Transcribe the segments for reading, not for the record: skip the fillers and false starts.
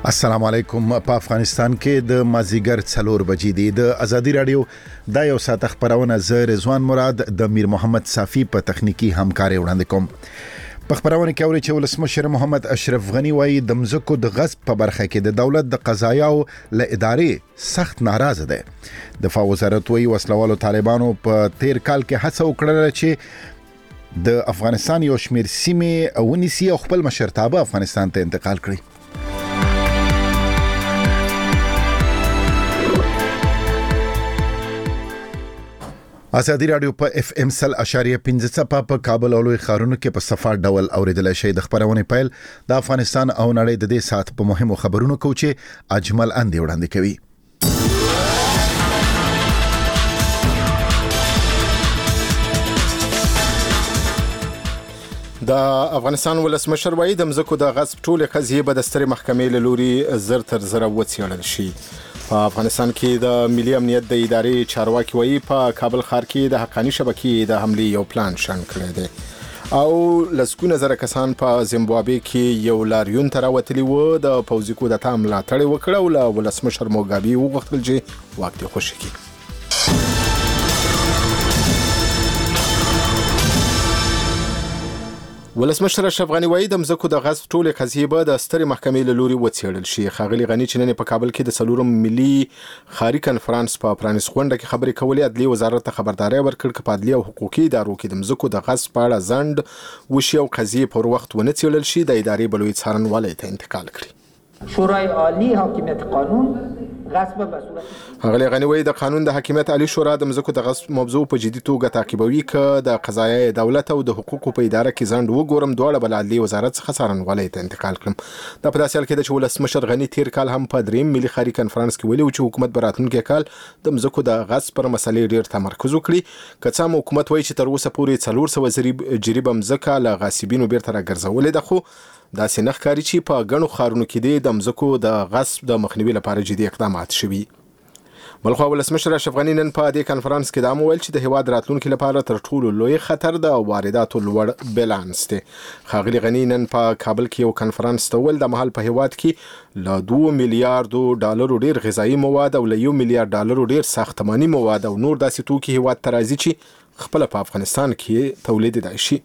السلام علیکم. په افغانستان کې د مازیګر 4 بجې دی. د ازادي رادیو د یو ساعت خبرونه ز رضوان مراد د میر محمد صافی په تخنیکی همکاري وړاندې کوم. په خبرونه کې اوري چې ولسمشر محمد اشرف غنی وایي د مزکو د غصب په برخه کې د دولت د قضایاو له ادارې سخت ناراضه ده. دفاع وزارت وایي وسلوالو طالبانو په تیر کال کې هڅه وکړه چې د افغانستان یو شمېر سیمې ونیسي او خپل مشرتابه افغانستان ته انتقال کړي. ازادي رادیو په اف ام 100.15 په کابل او لوی ښارونو کې په صفار ډول اوریدل شي. د خبرونه پیل د افغانستان او نړۍ د دې سات په مهمو خبرونو کو چې اجمل اندي وړاندې کوي. د افغانستان ولسمشر وایي د مزکو د غصب ټولې قضیې به د سترې محکمې له لوري زر تر زر وڅېړل شي. په افغانستان کې د ملي امنیت د ادارې چارواکي وایي په کابل ښار کې د حقاني شبکې د حملې یو پلان شنډ کړی دی او لسګونه زره کسان په زیمبابوې کې یو لاریون ته راوتلي وو. د پوځي کودتا ملاتړ وکړ او له ولسمشر موګابي وغوښتل چې واک دې خوشي کړي. ولسمشر اشرف غنی وایي د مزکو د غصب ټولې قضیې به د سترې محکمې له لوري وڅېړل شي. ښاغلي غنی چې نن په کابل کې د 4 ملي ښاري کنفرانس په پرانیست غونډه کې خبرې کولې، عدلي وزارت ته خبرداري ورکړه چې په عدلي او حقوقي ادارو کې د مزکو د غصب په اړه ځنډ وشي او قضیې پر وخت ونه څېړل شي، د ادارې بلوي څارنوالۍ ته انتقال کړي. شورای عالی حاکمیت قانون غصب به صورت ښاغلي غنی وایي د قانون د حاکمیت عالی شورا د مزکو د غصب موضوع په جدي توګه تعقیبوي که د قضایي دولت او د حقوقو په اداره کې ځنډ وګورم دواړه بل عدلي وزارت څخه څارنوالۍ ته انتقال کړم. دا په داسې حال کې ده چې ولسمشر غنی تیر کال هم په 3 ملي ښاري کنفرانس کې ویلي و چې حکومت به راتلونکي کال د مزکو د غصب پر مسلې ډیر تمرکز وکړي. که څه هم حکومت وایي چې تر اوسه پورې 400 جریبه مزکه له غاصبینو بیرته راګرځولې ده، خو داسې نه ښکاري چې په ګڼو ښارونو کې د مزکو د غصب د مخنیوي لپاره جدي اقدامات شوي. بلخو ولسمشر اشرف غنی نن په دې کنفرانس کې دا وویل چې د هیواد راتلونکي لپاره تر ټولو لوی خطر د وارداتو لوړ بیلانس دی. ښاغلي غنی نن په کابل کې یو کنفرانس ته ویل د مهال په هیواد کې له 2 میلیارډ ډالرو ډیر غذایی مواد او له 1 میلیارډ ډالرو ډیر ساختماني مواد او نور داسې توکي هیواد ته راځي چې خپل په افغانستان کې تولیدېدای شي.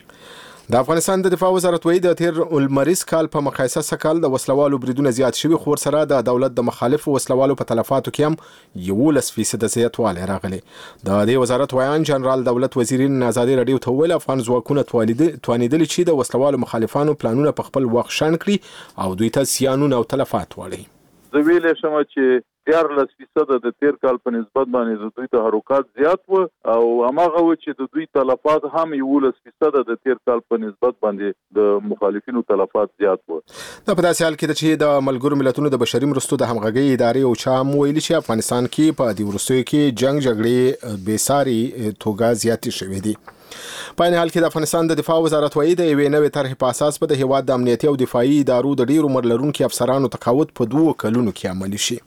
د افغانستان د دفاع وزارت وایي د تیر المریز کال په مقایسه سکال د وسلوالو بریدونه زیات شوي، خو سره د دولت د مخالفو وسلوالو په تلفاتو کې هم 11% زیاتوالی راغلی. د دې وزارت وایان جنرال دولت وزیرین ازادي رادیو ته ویل افغان ځواکونه توانیدلي چې د وسلوالو مخالفانو پلانونه په خپل وخت شنډ کړي او دوی ته زیانونه او تلفات واړوي. زه ویلې شم چې 14% د تیر کال په نسبت باندې د دوی تحرکات زیات و او هغه و چې د دوی تلفات هم 11% د تیر کال په نسبت باندې د مخالفینو تلفات زیات و. دا په داسې حال کې چې د ملګرو ملتونو د بشري مرستو د همغږۍ ادارې او چا ویلي چې افغانستان کې په دې وروستیو کې جګړې بېساري توګه زیاتې شوې دي. په این حال کې د افغانستان د دفاع وزارت وایي د یوې نوې طرحې په اساس به د هیواد د امنیتي او دفاعي ادارو د ډیرو عمر لرونکو افسرانو تقاعد په 2 کلونو کې عملي شي.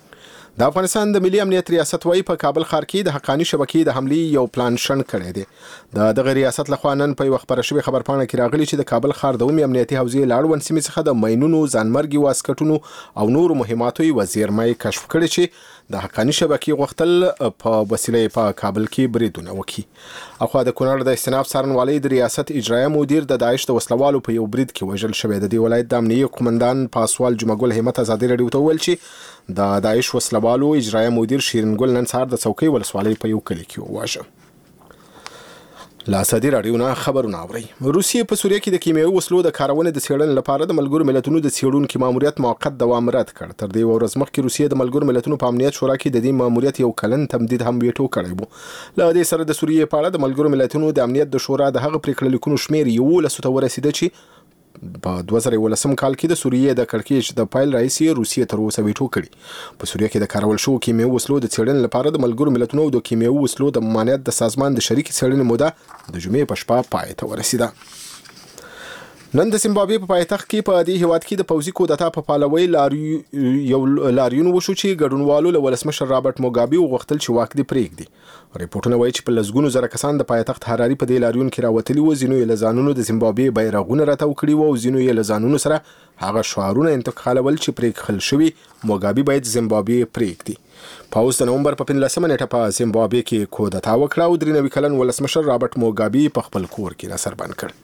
د افغانستان د ملي امنیت ریاست وایي په کابل ښار کې د حقاني شبکې د حملې یو پلان شنډ کړی دی. دغه ریاست لخوا نن په یو خبره شوې خبرپاڼه کې راغلي چې د کابل ښار د عمومي امنیتي حوزې له اړوند سیمې څخه د ماینونو، ځانمرګي واسکټونو او نورو مهماتو یوه زیرمه کشف کړې چې د حقاني شبکې غوښتل په وسیله په کابل کې بریدونه وکړي. اخوا د کونړ د استناف څارنوالۍ د ریاست اجرایه مدیر د داعش د وسلوالو په یو برید کې وژل شوی. د دې ولایت د امنیه قومندان پاسوال جمعګل همت ازادي رادیو ته ویل چې د داعش وسلوالو اجرایه مدیر شیرینګل نن سهار د څوکۍ ولسوالۍ په یو کلي کې وواژه. لا ازادي رادیو نه خبرونه اوري. روسیې په سوریه کې د کیمیاوي وسلو د کارونې د څېړنې لپاره د ملګرو ملتونو د څېړونکو ماموریت موقت دوام رد کړ. تر دې ورځ مخکې روسیې د ملګرو ملتونو په امنیت شورا کې د دې ماموریت یو کلن تمدید هم ویټو کړی و. له دې سره د سوریې په اړه د ملګرو ملتونو د امنیت د شورا د هغه پریکړه لیکونو شمیر 11 ته ورسېده چې په 2018 کال کې د سوریې د کړکېچ د پایل رئیس روسیې تر اوسه ویټو کړی. په سوریه کې د کارول شوو کیمیاوي وسلو د څېړنې لپاره د ملګرو ملتونو د کیمیاوي وسلو د ممانعت د سازمان د شریکې څېړنې موده د جمعې په شپه پای ته ورسېده. نن د زیمبابوې په پایتخت کې په دې هیواد کې د پوځي کودتا په پالوي لاریون وشو چې ګډونوالو له ولسمشر رابرټ موګابي وغوښتل چې واک دې پرېږدي. ریپورتونه وایي چې په لسګونو زره کسان د پایتخت هراري په دې لاریون کې راوتلي وو. ځینو یې له ځانونو د زیمبابوې بیرغونه راتاو کړي وو او ځینو یې له ځانونو سره هغه شعارونه انتقالول چې پرېښودل شوي موګابي باید زیمبابوې پرېږدي. پاوز د نومبر په 15 نیټه په زیمبابوې کې کودتا وکړه او 93 کلن ولسمشر رابرټ موګابي په خپل کور کې را سربند کړ.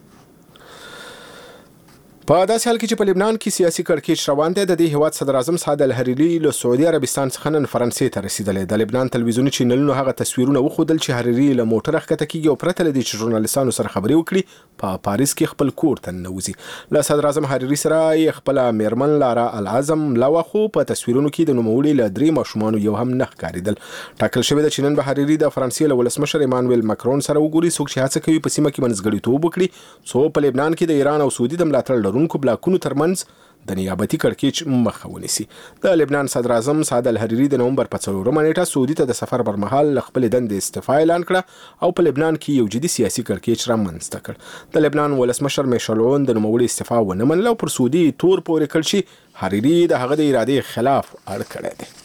په داسې حال کې چې په لبنان کې سیاسي کړکېچ روان دی، د دې هیواد صدر اعظم سعد الحریري له سعودي عربستان څخه نن فرانسې ته رسیدلی. د لبنان تلویزیوني چینلونو هغه تصویرونه وښودل چې حریري له موټره ښکته کېږي او پرته له دې چې ژورنالستانو سره خبرې وکړي په پاریس کې خپل کور ته ننوځي. له صدر اعظم حریري سره یې خپله میرمن لارا العظم مله خو په تصویرونو کې د نوموړي له 3 ماشومانو یو هم نه ښکارېدل. ټاکل شوې ده چې نن به حریري د فرانسې له ولسمشر ایمانویل ماکرون سره وګوري، څوک چې هڅه کوي په سیمه کې منځګړیتوب وکړي څو په لبنان کې د ایران او سعودي د ملاتړ لرونکو بلاکونو ترمنځ د نیابتي کړکېچ مخه ونیسي. د لبنان صدر اعظم سعد الحریري د نومبر په 4 نیټه سعودي ته د سفر پر مهال خپل دندې استعفا اعلان کړه او په لبنان کې یو جدي سیاسي کړکېچ رامنځته کړ. د لبنان ولسمشر میشل عون د نوموړي استعفا ونه منله او پر سعودي تور پورې کړ چې حریري د هغه د ارادې خلاف اړ کړی دی.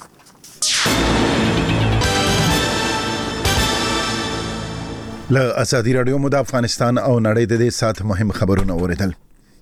له ازادي رادیو مو د افغانستان او نړۍ د دې سات مهم خبرونه اوریدل.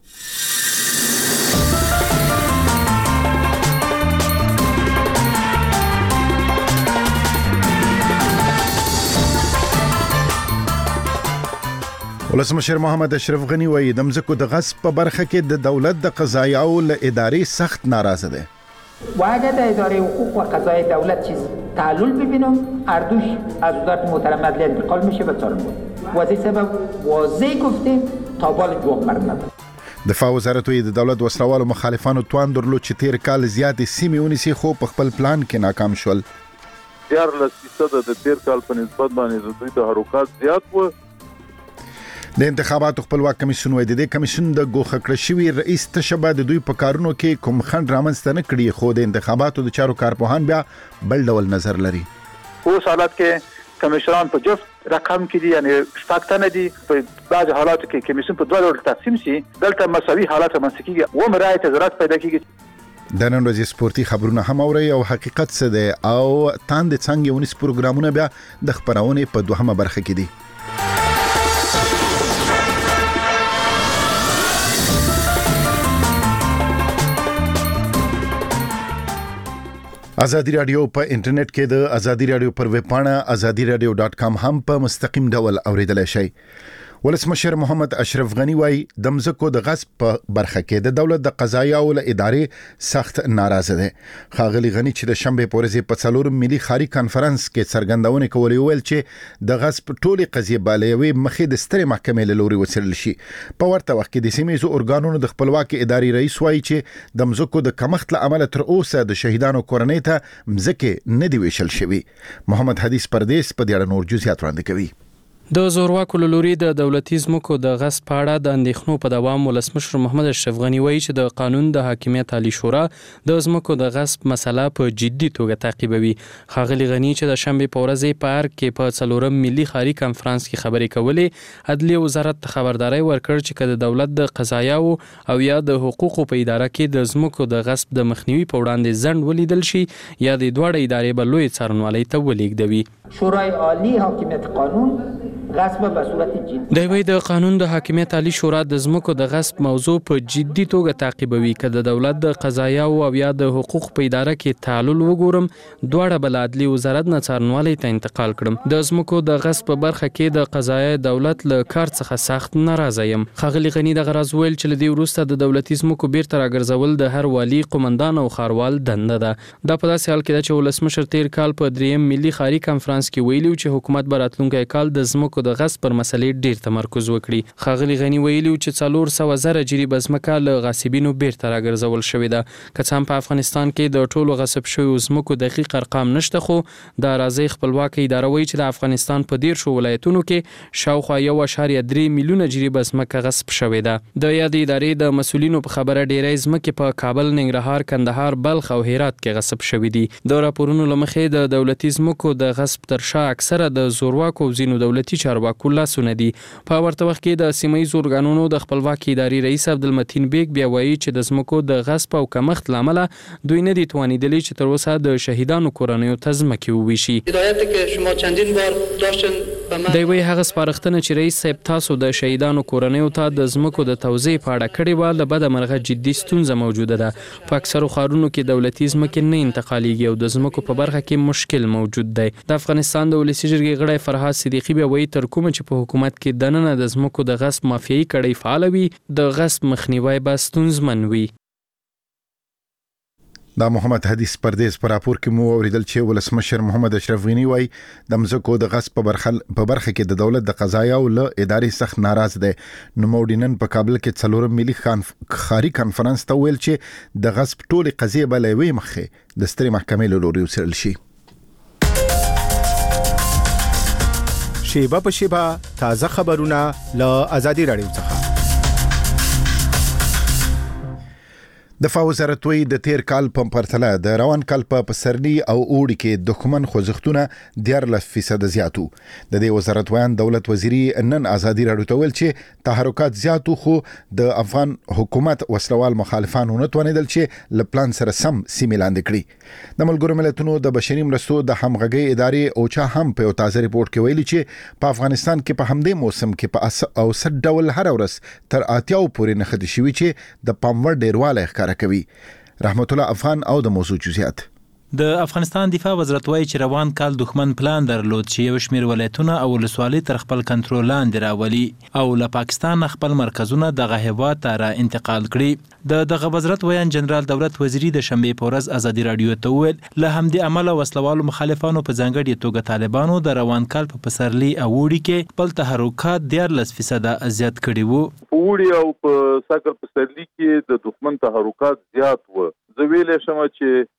ولسمشر محمد اشرف غنی وایي د مځکو د غصب په برخه کې د دولت د قضایاو له ادارې سخت ناراضه ده. و اگر در اداره حقوق و قضای دولت چیز تعلل ببینم اردوش از وزارت محترم عدلیه انتقال میشه به سالمون و از این سبب واضح گفتیم تا بال جواب مرد. دفاع وزارت د دولت وسلوالو مخالفانو توان درلود چې تیر کال زیاتې سیمې ونیسي خو په خپل پلان کې ناکام شول. 14% د تیر کال په نسبت باندې د دوی تحرکات زیات و. د انتخاباتو خپلواک کمیسیون وایي د دې کمیسیون د ګوښه کړه شوي رئیس تشبه د دوی په کارونو کې کوم خنډ رامنځته نه کړي، خو د انتخاباتو د چارو کارپوهان بیا بل ډول نظر لري. اوس حالات کې کمیسیونان په جفت رقم کې دي، یعنی شپږ نه دي. په بعض حالاتو کې کمیسیون په 2 ډول تقسیم شي، دلته مساوي حالات رامنځته کیږي و مرای ته ضرورت پیدا کیږي. د نن ورځې سپورتي خبرونه هم اوري او حقیقت څه دی او تاند څنګه ونیس پروګرامونه بیا د خبرونه په 2مه برخه کې دي. ازادي رادیو په انټرنیټ کې د ازادي رادیو پر ویب پاڼه azadiradio.com هم په مستقیم ډول اوریدلای شئ. ولسمشر محمد اشرف غنی وایي د مځکو د غصب په برخه کې د دولت د قضایاو له ادارې سخت ناراضه ده. ښاغلي غنی چې د شنبه په ورځ په 4 ملي خاري کانفرنس کې څرګندونه کولې ویل چې د غصب ټولي قضیه بالوي مخې د سترې محکمې له لوري وڅېړل شي. په ورته وخت کې د سیمې ارګانونو د خپلواکي ادارې رئیس وایي چې د مځکو د کمښت له امله تر اوسه د شهیدانو کورنۍ ته مځکه نه دی ویشل شوی. محمد حدیث پردیس په دې اړه نور جزئیات وړاندې کوي. د زورواکو لوري د دولتي ځمکو د غصب په اړه د اندېښنو په دوام ولسمشر محمد اشرف غنی وایي چې د قانون د حاکمیت عالی شورا د ځمکو د غصب مسله په جدي توګه تعقیبوي. ښاغلي غنی چې د شنبه په ورځ په ارګ کې په 4 ملي خاري کانفرنس کې خبرې کولې، عدلیه وزارت ته خبرداري ورکړ چې د دولت د قضایاو او یا د حقوقو په اداره کې د ځمکو د غصب د مخنیوي په وړاندې ځند ولیدل شي یا د دوه ادارې په لوی څارنوالۍ ته ولیږدوي. شورای عالی حاکمیت قانون غصب به صورت جدي د قانون د حاکمیت عالی شورا د ځمکو د غصب موضوع په جدي توګه تعقیبوي. که د دولت د قضایاو او یا د حقوق په اداره کې تعلل وګورم، دواړه بل عدلی وزارت نه څارنوالۍ ته انتقال کړم. د ځمکو د غصب په برخه کې د قضایي دولت له کار څخه سخت ناراضه یم. ښاغلي غنی د غرض ویل چې لدی وروسته د دولتي ځمکو بیرته راګرځول د هر والی قومندان او خاروال دنده ده. دا په داسې حال کې چې ولسمشر تیر کال په 3 ملي خاري کانفرنس کې ویلو چې حکومت به راتلونکي کال د ځمکو د غصب پر مسلې ډیر تمرکز وکړي. ښاغلي غنی ویلي چې 400,000 جریبه ځمکه له غاصبینو بیرته راګرځول شوې ده. که څه هم په افغانستان کې د ټولو غصب شویو ځمکو دقیق ارقام نشته، خو د اراضي خپلواکي اداره وایي چې د افغانستان په 13 ولایتونو کې شاوخوا 1.3 میلیونه جریبه ځمکه غصب شوې ده. د یادې ادارې د مسولینو په خبره ډېرې ځمکې په کابل، ننګرهار، کندهار، بلخ او هرات کې غصب شوې دي. د راپورونو لمخې د دولتي ځمکو د غصب تر شا اکثره د زورواکو او ځینو دولتي چارواکو لاسونه دي. په ورته وخت کې د سیمه‌ییز ارګانونو د خپلواکي ادارې رئیس عبدالمتین بیگ بیا وایي چې د ځمکو د غصب او کمښت له امله دوی نه دي توانیدلي چې تر اوسه د شهیدانو کورنیو ته ځمکې وویشي. هدایتی که شما چندین بار داشتن دی وایي هغه سپارښتنه چې رئیس صاحب تاسو د شهیدانو کورنیو ته د ځمکو د توزیع په اړه کړې وه، له بده مرغه جدي ستونزه موجوده ده. په اکثرو ښارونو کې دولتي ځمکې نه انتقالیږي او د ځمکو په برخه کې مشکل موجود دی. د افغانستان د ولسي جرګې غړی فرهاد صدیقي بیا وایي تر کومه چې په حکومت کې دننه د ځمکو د غصب مافیایي کړۍ فعاله وي، د غصب مخنیوی به ستونزمن وي. دا محمد حدیث پردیس پر راپور کې مو اوریدل چې ولسمشر محمد اشرف غنی وایي د مځکو د غصب په برخه کې د دولت د قضایاو له ادارې سخت ناراض دی. نوموړي نن په کابل کې 4 ملي خاري کانفرنس ته ویل چې د غصب ټولې قضیې به له یوې مخې د سترې محکمې له لوري وڅېړل شي. شیبه په شیبه تازه خبرونه له آزادي رادیو څخه. دفاع وزارت وی د تیر کال په پرتله د روان کال په پسرلي او اوړي کې دښمن خوځښتونه 14% زیاتو. د دې وزارت ویان دولت وزیری نن آزادي رادیو ته ویل چې تحرکات زیاتو، خو د افغان حکومت وسلوال مخالفان ونه توانیدل چې له پلان سره سم سیمې لاندې کړي. د ملګرو ملتونو د بشري مرستو د همغږۍ ادارې اوچا هم په یو تازه ریپورت کې ویلي چې په افغانستان کې په همدې موسم کې په اوسط ډول هر ورځ تر 80 پورې نښتې شوي چې د پاموړ ډیروالی ښکاره کوي. رحمت الله افغان او د موضوع جزئیات. د افغانستان دفاع وزارت وايي چې روان کال دښمن پلان درلود چې یو شمېر ولایتونه او ولسوالۍ تر خپل کنټرول لاندې راولي او له پاکستان خپل مرکزونه دغه هیواد ته را انتقال کړي. دغه وزارت ویان جنرال دولت وزیری د شنبې په ورځ آزادي رادیو ته ویل له همدې عمله وسلوالو مخالفانو په ځانګړي توګه طالبانو د روان کال په پسرلي او اوړي کې خپل تحرکات 14% زیات کړي وو. اوړي او په ساکر پسرلي کې د دښمن تحرکات زیات وو. زه ویلې شم چې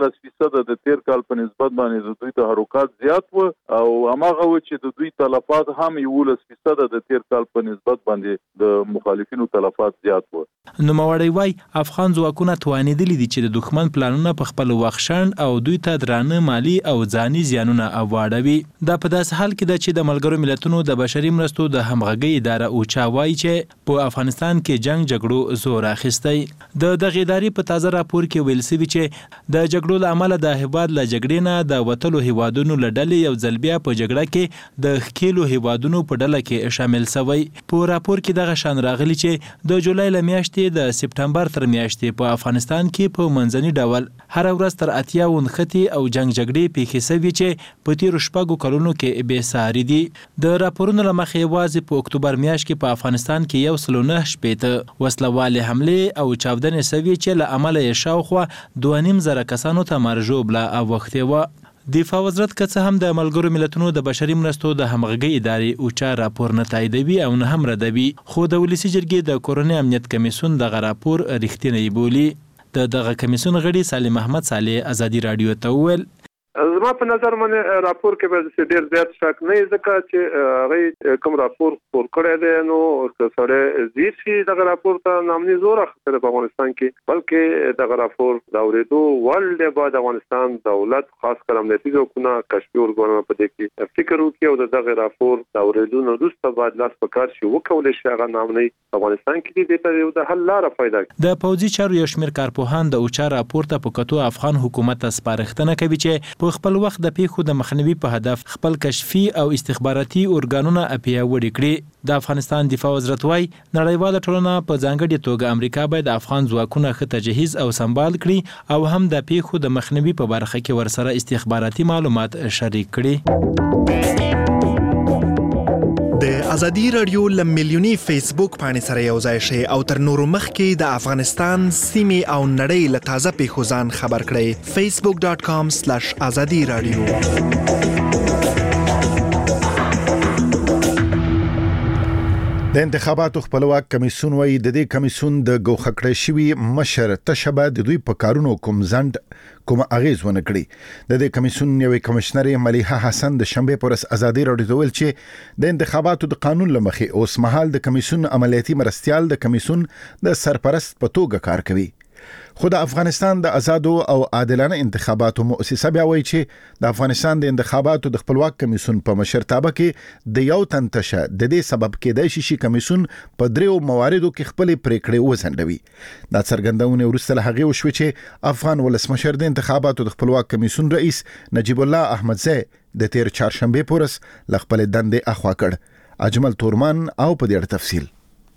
14% د تیر کال په نسبت باندې د دوی تحرکات زیات و او هغه و چې د دوی تلفات هم 11% د تیر کال په نسبت باندې د مخالفینو تلفات زیات و. نو موړی وای افغان ځواکونه توانیدلي دي چې د دښمن پلانونه په خپل وښښن او دوی ته درانه مالی او ځاني زیانونه اواړوي. دا په داس حال کې ده چې د ملګرو ملتونو د بشري مرستو د همغږۍ اداره اوچا وایي چې په افغانستان کې جنگ جګړو زور اخیستی. د دغه ادارې په تازه راپور کې ویل شوی چې د جګړو له امله د هیواد له جګړې نه د وتلو هیوادونو له ډلې یو ځل بیا په جګړه کې د ښکیلو هیوادونو په ډله کې شامل شوی. په راپور کې دغه شان راغلی چې د جولای له میاشتې د سپټمبر تر میاشتې په افغانستان کې په منځني ډول هر ورځ تر 80 ونښتې او جنگ جګړې پیښې شوي چې په تیرو 6 کلونو کې بې ساري دي. د راپورونو له مخې یوازې په اکتوبر میاشت کې په افغانستان کې 109 وسلوالې حملې او چاودنې شوي چې له امله یې شاوخوا 2.5 کسانو ته مرجوبله اوښتې وه. دفاع وزارت که څه هم د ملګرو ملتونو د بشري مرستو د همغږۍ ادارې اوچا راپور نه تاییدوي او نه هم ردوي، خو د ولسي جرګې د کورنۍ امنیت کمیسیون دغه راپور رښتینی بولي. دغه کمیسیون غړي سالم احمد صالح آزادي رادیو ته وویل زما په نظر باندې راپور کې به ډېر زیات شک نه ځکه چې هغه کوم راپور خپور کړی دی نو سره زیر شي دغه راپور ته نامني زور اخیستل په افغانستان کې، بلکې دغه راپور دا ورېدو ول بعد افغانستان دولت خاص کر امنیتي ځواکونه کشفي ارګانونه په دې کې فکر وکړي او دغه راپور دا ورېدو نو وروسته بعد لاس پکار شي وکولای شي هغه نامني افغانستان کې دې ته یو د حل لاره پیدا کړي. د پوځي چارو یو شمېر کارپوهان د اوچا راپور ته په کتو افغان حکومت ته سپارښتنه کوي چې په خپل وخت د پیښو د مخنیوي په هدف خپل کشفي او استخباراتي ارګانونه پیاوړي کړي. د افغانستان دفاع وزارت وايي نړیواله ټولنه په ځانګړي توګه امریکا باید افغان ځواکونه ښه تجهیز او سمبال کړي او هم د پیښو د مخنیوي په برخه کې ورسره استخباراتي معلومات شریک کړي. د ازادي رادیو لملیونی فیسبوک باندې سره یو ځای شي او تر نورو مخکې د افغانستان سیمې او نړۍ له تازه پیښو ځان خبر کړئ. facebook.com/azadi radio. د انتخاباتو خپلواک کمیسیون وایي د دې کمیسیون د ګوښه کړی شوي مشر تشبه د دوی په کارونو کوم اغیز ونه کړي. د دې کمیسیون یوې کمشنر ملیحه حسن د شنبې پر ورځ آزادي رادیو ته ویل چې د انتخاباتو د قانون له مخې اوس مهال د کمیسیون عملیاتي مرستیال د کمیسیون د سرپرست په توګه کار کوي. خو د افغانستان د آزادو او عادلانه انتخاباتو مؤسسه بیا وایي چې د افغانستان د انتخاباتو د خپلواک کمیسیون په مشرتابه کې د یو تن تشه د دې سبب کېدای شي کمیسیون په دریو مواردو کې خپل پریکړې وسنډوي. دا څرګندونه ورسته له هغه وشو چې افغان ولسمشر د انتخاباتو د خپلواک کمیسیون رئیس نجیب الله احمدزی د تیر چهارشنبه پورس ل خپل دندې اخوا کړ. اجمل تورمان او په دې تفصیل.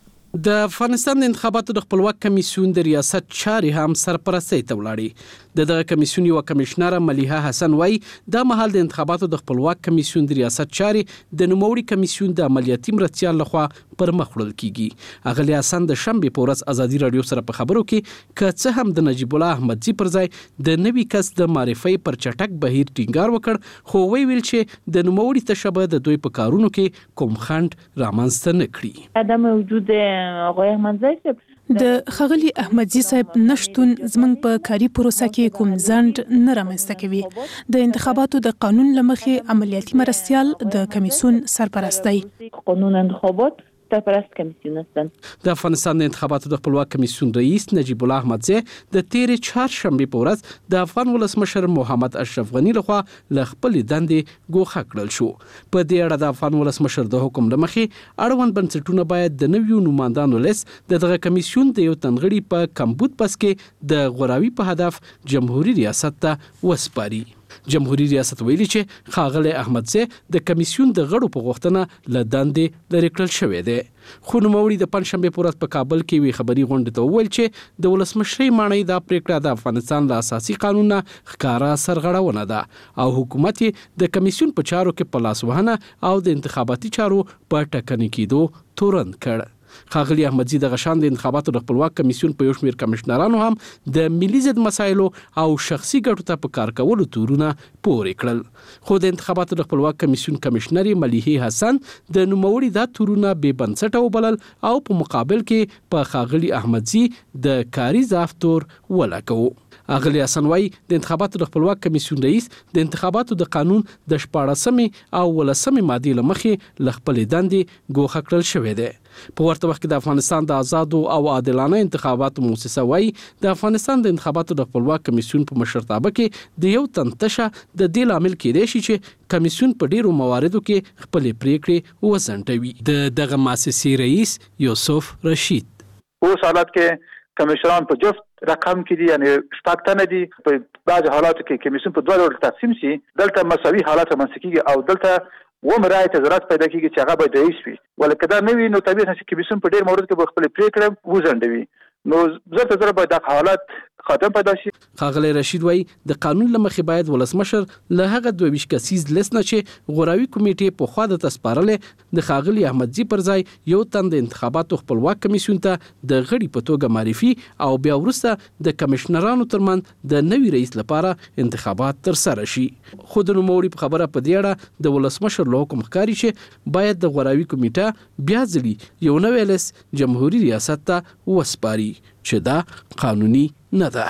د افغانستان د انتخاباتو د خپلواک کمیسیون د ریاست چارې هم سرپرستۍ ته ولاړې. دغه کمیسیون یو کمشنر ملیحه حسن وای د مهال د انتخاباتو د خپلواک کمیسیون د ریاست چارې د نوموړي کمیسیون د عملیاتي مرستیال لخوا پر مخ وړل کیږي. اغلی حسن د شنبه په ورځ ازادي رادیو سره په خبرو کې کڅه هم د نجیب الله احمدزی پر ځای د نوي کس د معرفي پر چټک بهیر ټینګار وکړ، خو ویل چې د نوموړي تشبه د دوی په کارونو کې کوم خند رامنځته نه کړي. عدم وجود آقای احمدزی صاحب د خغلی احمدزی صاحب نشتون زمنګ په کاری پروسه کې کوم ځند نه رامنځته کوي. د انتخاباتو د قانون لمخې عملیاتي مرستیال د کمیسیون سرپرستی قانون انتخابات سرپرست کمیسیون هستند. د افغانستان د انتخاباتو د خپلواک کمیسیون رئیس نجیب الله احمدزی د تیر چهارشنبه په ورځ د افغان ولسمشر محمد اشرف غنی لخوا ل خپل دندې ګوښه کړل شو. په دې اړه د افغان ولسمشر د حکم لمخې اړوند بنسټونه باید د نویو نوماندانو لیست دغه کمیسیون د یو تنغړي په کمبود پس کې د غوراوي په هدف جمهوریت ریاست ته وسپاري. جمهوریت ریاست ویلي چې ښاغلی احمدزی د کمیسیون د غړو په غوښتنه له دندې لرې کړل شوی دی. خو نوموړي د پنځشنبه په ورځ په کابل کې وی خبري غونډه ته وویل چې د ولسمشرۍ ماڼۍ دا پریکړه د افغانستان له اساسي قانون نه ښکارا سرغړونه ده او حکومت د کمیسیون په چارو کې په لاس وهنه او د انتخاباتي چارو په ټکنۍ کېدو تورن کړ. ښاغلی احمدزی د غشان د انتخاباتو د خپلواک کمیسیون په یو شمېر کمشنرانو هم د ملي ضد مسایلو او شخصي ګټو ته په کار کولو تورونه پورې کړل. خو د انتخاباتو د خپلواک کمیسیون کمشنر ملیحه حسن د نوموړي دا تورونه بې بنسټه وبلل او په مقابل کې په ښاغلی احمدزی د کاري ضعف تور ولګاوه. اغلی حسن وای د انتخاباتو د خپلواک کمیسیون رئیس د انتخاباتو د قانون د 14 او 18 ماده لمخې ل خپل دندې ګوښه کړل شوې ده. په ورته وخت کې د افغانستان د آزادو او عادلانه انتخاباتو مؤسسه وای د افغانستان د انتخاباتو د خپلواک کمیسیون په مشرتابه کې د یو تن تشه د دې لامل کېدای شي چې کمیسیون په ډیرو مواردو کې خپل پریکړې وسنټوي. دغه مؤسسې رئیس یوسف رشید اوس حالت کې کمیشنران په جفت رقم کې دي، یعنی شپږ تنه دي. په بعض حالاتو کې کمیسیون په دوه ډول تقسیم شي. دلته مساوي حالات رامنځته کیږي او دلته رعایت ضرورت پیدا کیږي چې هغه باید رئیس وي. ولکه دا نه وي نو طبیعي چې کمیسیون په ډېر مورد کې خپل پریکړه وزندوي. نو زړه باید د حالات خاتم پیدا شي. ښاغلی رشید وای د قانون لمخې باید ولسمشر له هغه 22 کسیز لیست نه چې غوراوي کمیټې په خوا د تسپارلې د ښاغلی احمدزی پر ځای یو تن د انتخاباتو خپلواک کمیسیون ته د غړي په توګه معرفي او بیا وروسته د کمشنرانو ترمنځ د نوي رئیس لپاره انتخابات تر سره شي. خو د نوموړي په خبره په دې اړه د ولسمشر له حکم ښکاري چې باید د غوراوي کمیټه بیا ځلې یو نوی لیست جمهوریت ریاست ته وسپاري چې دا قانوني نه ده.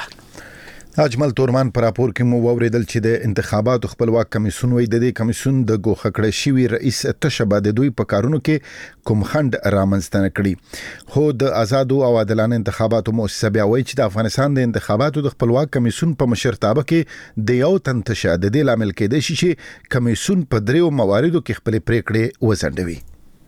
اجمل تورمان پر راپور کې مو ووریدل چې د انتخاباتو خپلواک کمیسیون وای د دې کمیسیون د ګوښه کړی شوی رئیس تشبه د دوی په کارونو کې کوم خند رامنځته نه کړي. خو د آزادو او عادلانه انتخاباتو مؤسسه بیا وایي چې د افغانستان د انتخاباتو د خپلواک کمیسیون په مشرتابه کې د یو تن تشه د دې لامل کېدای شي چې کمیسیون په دریو مواردو کې خپل پریکړې وزندوي.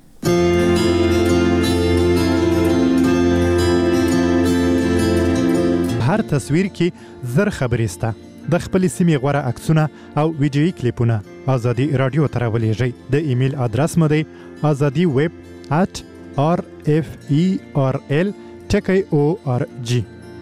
هر تصویر کې زر خبرې سته. د خپل سیمې غوړه عکسونه او ویډیويي کلیپونه ازادي رادیو ته راولېږئ. د ایمیل ادرس مو دی azadiweb@rferl.org.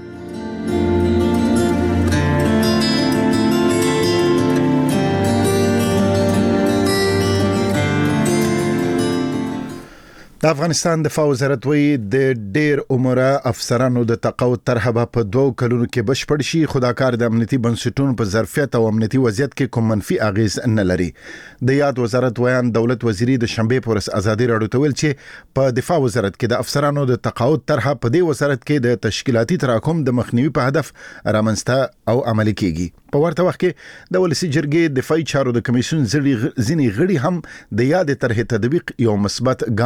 د افغانستان دفاع وزارت وایي د ډیر عمره افسرانو د تقاعد طرحه په 2 کلونو کې بشپړ شي. خو دا کار د امنیتي بنسټونو په ظرفیت او امنیتي وضعیت کې کوم منفي اغیز نه لري. د یاد وزارت ویان دولت وزیری د شنبه په ورځ ازادي راډیو ته ویل چې په دفاع وزارت کې د افسرانو د تقاعد طرحه په دې وزارت کې د تشکیلاتي تراکم د مخنیوي په هدف رامنځته او عملي کیږي. په ورته وخت کې د ولسی جرګې دفاعي چارو د کمیسیون ځینې غړي هم د یاد طرحه تطبیق یو مثبت ګام بولي.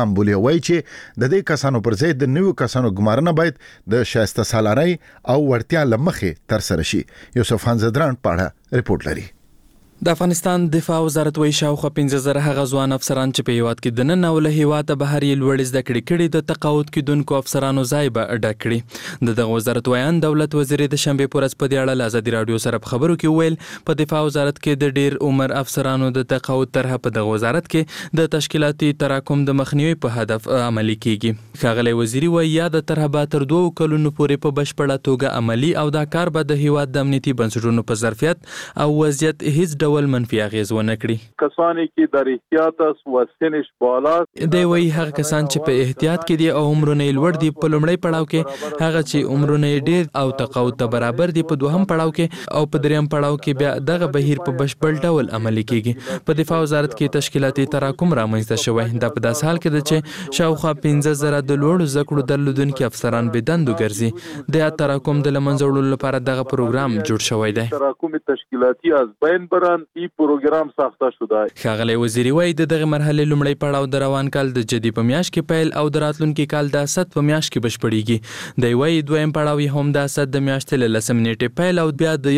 وایي چې د دې کسانو پر ځای د نویو کسانو ګمارنه باید د شایسته سالارۍ او وړتیا لمخې تر سره شي. یوسف خان زدران پاړه ریپورت لري. د افغانستان دفاع وزارت وایي شاوخوا 15,000 هغه ځوان افسران چې په هیواد کې دننه او له هیواده بهر یې لوړې زده کړې کړي د تقاعد کېدونکو افسرانو ځای به ډک کړي. دغه وزارت وایان دولت وزیر د شنبې په ورځ په دې اړه له ازادي راډیو سره په خبرو کې ویل په دفاع وزارت کې د ډیر عمر افسرانو د تقاعد طرحه په دغه وزارت کې د تشکیلاتي تراکم د مخنیوي په هدف عملي کیږي. ښاغلی وزیري وایي یاده طرحه به تر 2 کلونو پورې په بشپړه توګه عملي او دا کار به د هیواد د امنیتي بنسټونو په ظرفیت او وضعیت هیڅ ډول منفي اغیز ونه کړي. کسانی کې د احتیاط او سنش بالا دی وایي هغه کسان چې په احتیاط کې دي او عمرونه یې لوړ دي په لومړی پړاو کې، هغه چې عمرونه یې ډیر او تقاعد ته برابر دي په دوهم پړاو کې، او په دریم پړاو کې بیا دغه بهیر په بشپړ ډول عملي کیږي. په دفاع وزارت کې تشکیلاتي تراکم رامنځته شوی. دا په داس حال کې ده چې شاوخوا 15,000 د لوړو زده کړو درلودونکي افسران بې دندو ګرځي. د تراکم د له منځه وړلو لپاره دغه پروګرام جوړ شوی دی. تراکم تشکیلاتی از بین برن ای پروګرام ساخته شوی. ښاغلی وزیري وایي دغه مرحله لومړی پړاو د روان کال د جدي په میاشت کې پیل او د راتلونکي کال د اسد په میاشت کې بشپړیږي. دی وایي دویم پړاو یې هم د اسد د میاشتې له 10 نیټې پیل او بیا د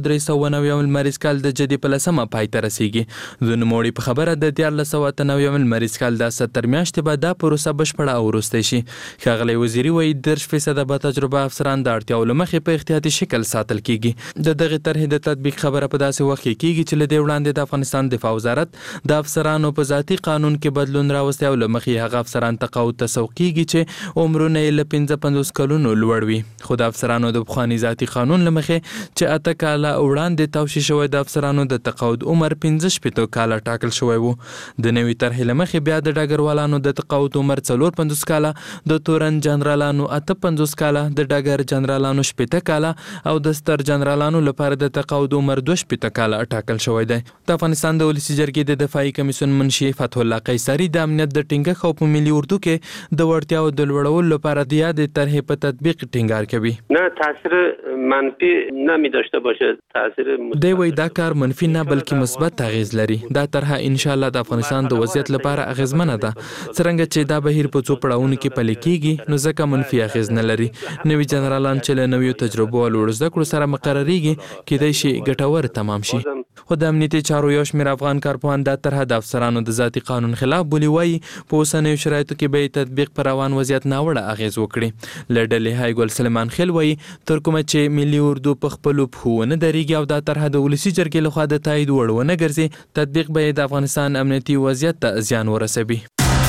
1390 لمریز کال د جدي په 10مه پای ته رسیږي. د نوموړي په خبره د 1390 لمریز کال د اسد تر میاشتې به دا پروسه بشپړه او وروستی شي. ښاغلی وزیري وایي 10% به تجربه افسران د اړتیاو له مخې په احتیاطي شکل ساتل کیږي. د دغه طرحې د تطبیق خبره په داسې وخت کې کیږي چې له دې وړاندې د افغانستان دفاع وزارت د افسرانو په ذاتي قانون کې بدلون راوستی او له مخې هغه افسران تقاعد ته سوق کیږي چې عمرونه یې له 55 کلونو لوړ وي. خو د افسرانو د پخواني ذاتي قانون له مخې چې 8 کاله وړاندې توشي شوی د افسرانو د تقاعد عمر 15 کاله ټاکل شوی وو. د نوي طرحې له مخې بیا د ډګروالانو د تقاعد عمر 54 کاله، د تورن جنرالانو 58 کاله، د ډګر جنرالانو 70 کاله او د ستر جنرالانو لپاره د تقاعد عمر 72 کاله ټاکل شوی دی. د افغانستان د ولسی جرګې د دفاعي کمیسیون منشي فتح الله قیصری د امنیت د ټینګښت او په ملي اردو کې د وړتیاو د لوړولو لپاره د یادې طرحې په تطبیق ټینګار کوي. نه تاثیر منفی نمی داشته باشه، تاثیر دی وایي دا کار منفي نه بلکې مثبت اغیز لري. دا طرحه ان شاء الله د افغانستان د وضعیت لپاره اغیزمنه ده. څنګه چې دا بهیر په څو پړاوونو کې پلي کیږي نو ځکه منفي اغیز نه لري. نوي جنرالان چې له نویو تجربو او لوړ زده کړو سره مقرریږي کېدای شي ګټور تمام شي. خو د امنیتي چارو یو شمېر افغان کارپوهان دا طرحه د افسرانو د ذاتي قانون خلاف بولي. وایي په اوسنیو شرایطو کې به تطبیق پر روان وضعیت ناوړه اغیز وکړي. له ډلې هایګل سلیمان خیل وایي تر کومه چې ملي اردو په خپلو پښو ونه درېږي او دا طرحه د ولسي جرګې لخوا د تایید وړ ونه ګرځي، تطبیق به د افغانستان امنیتي وضعیت ته زیان ورسوي.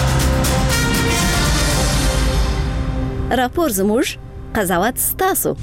راپور زموږ، قضاوت ستاسو.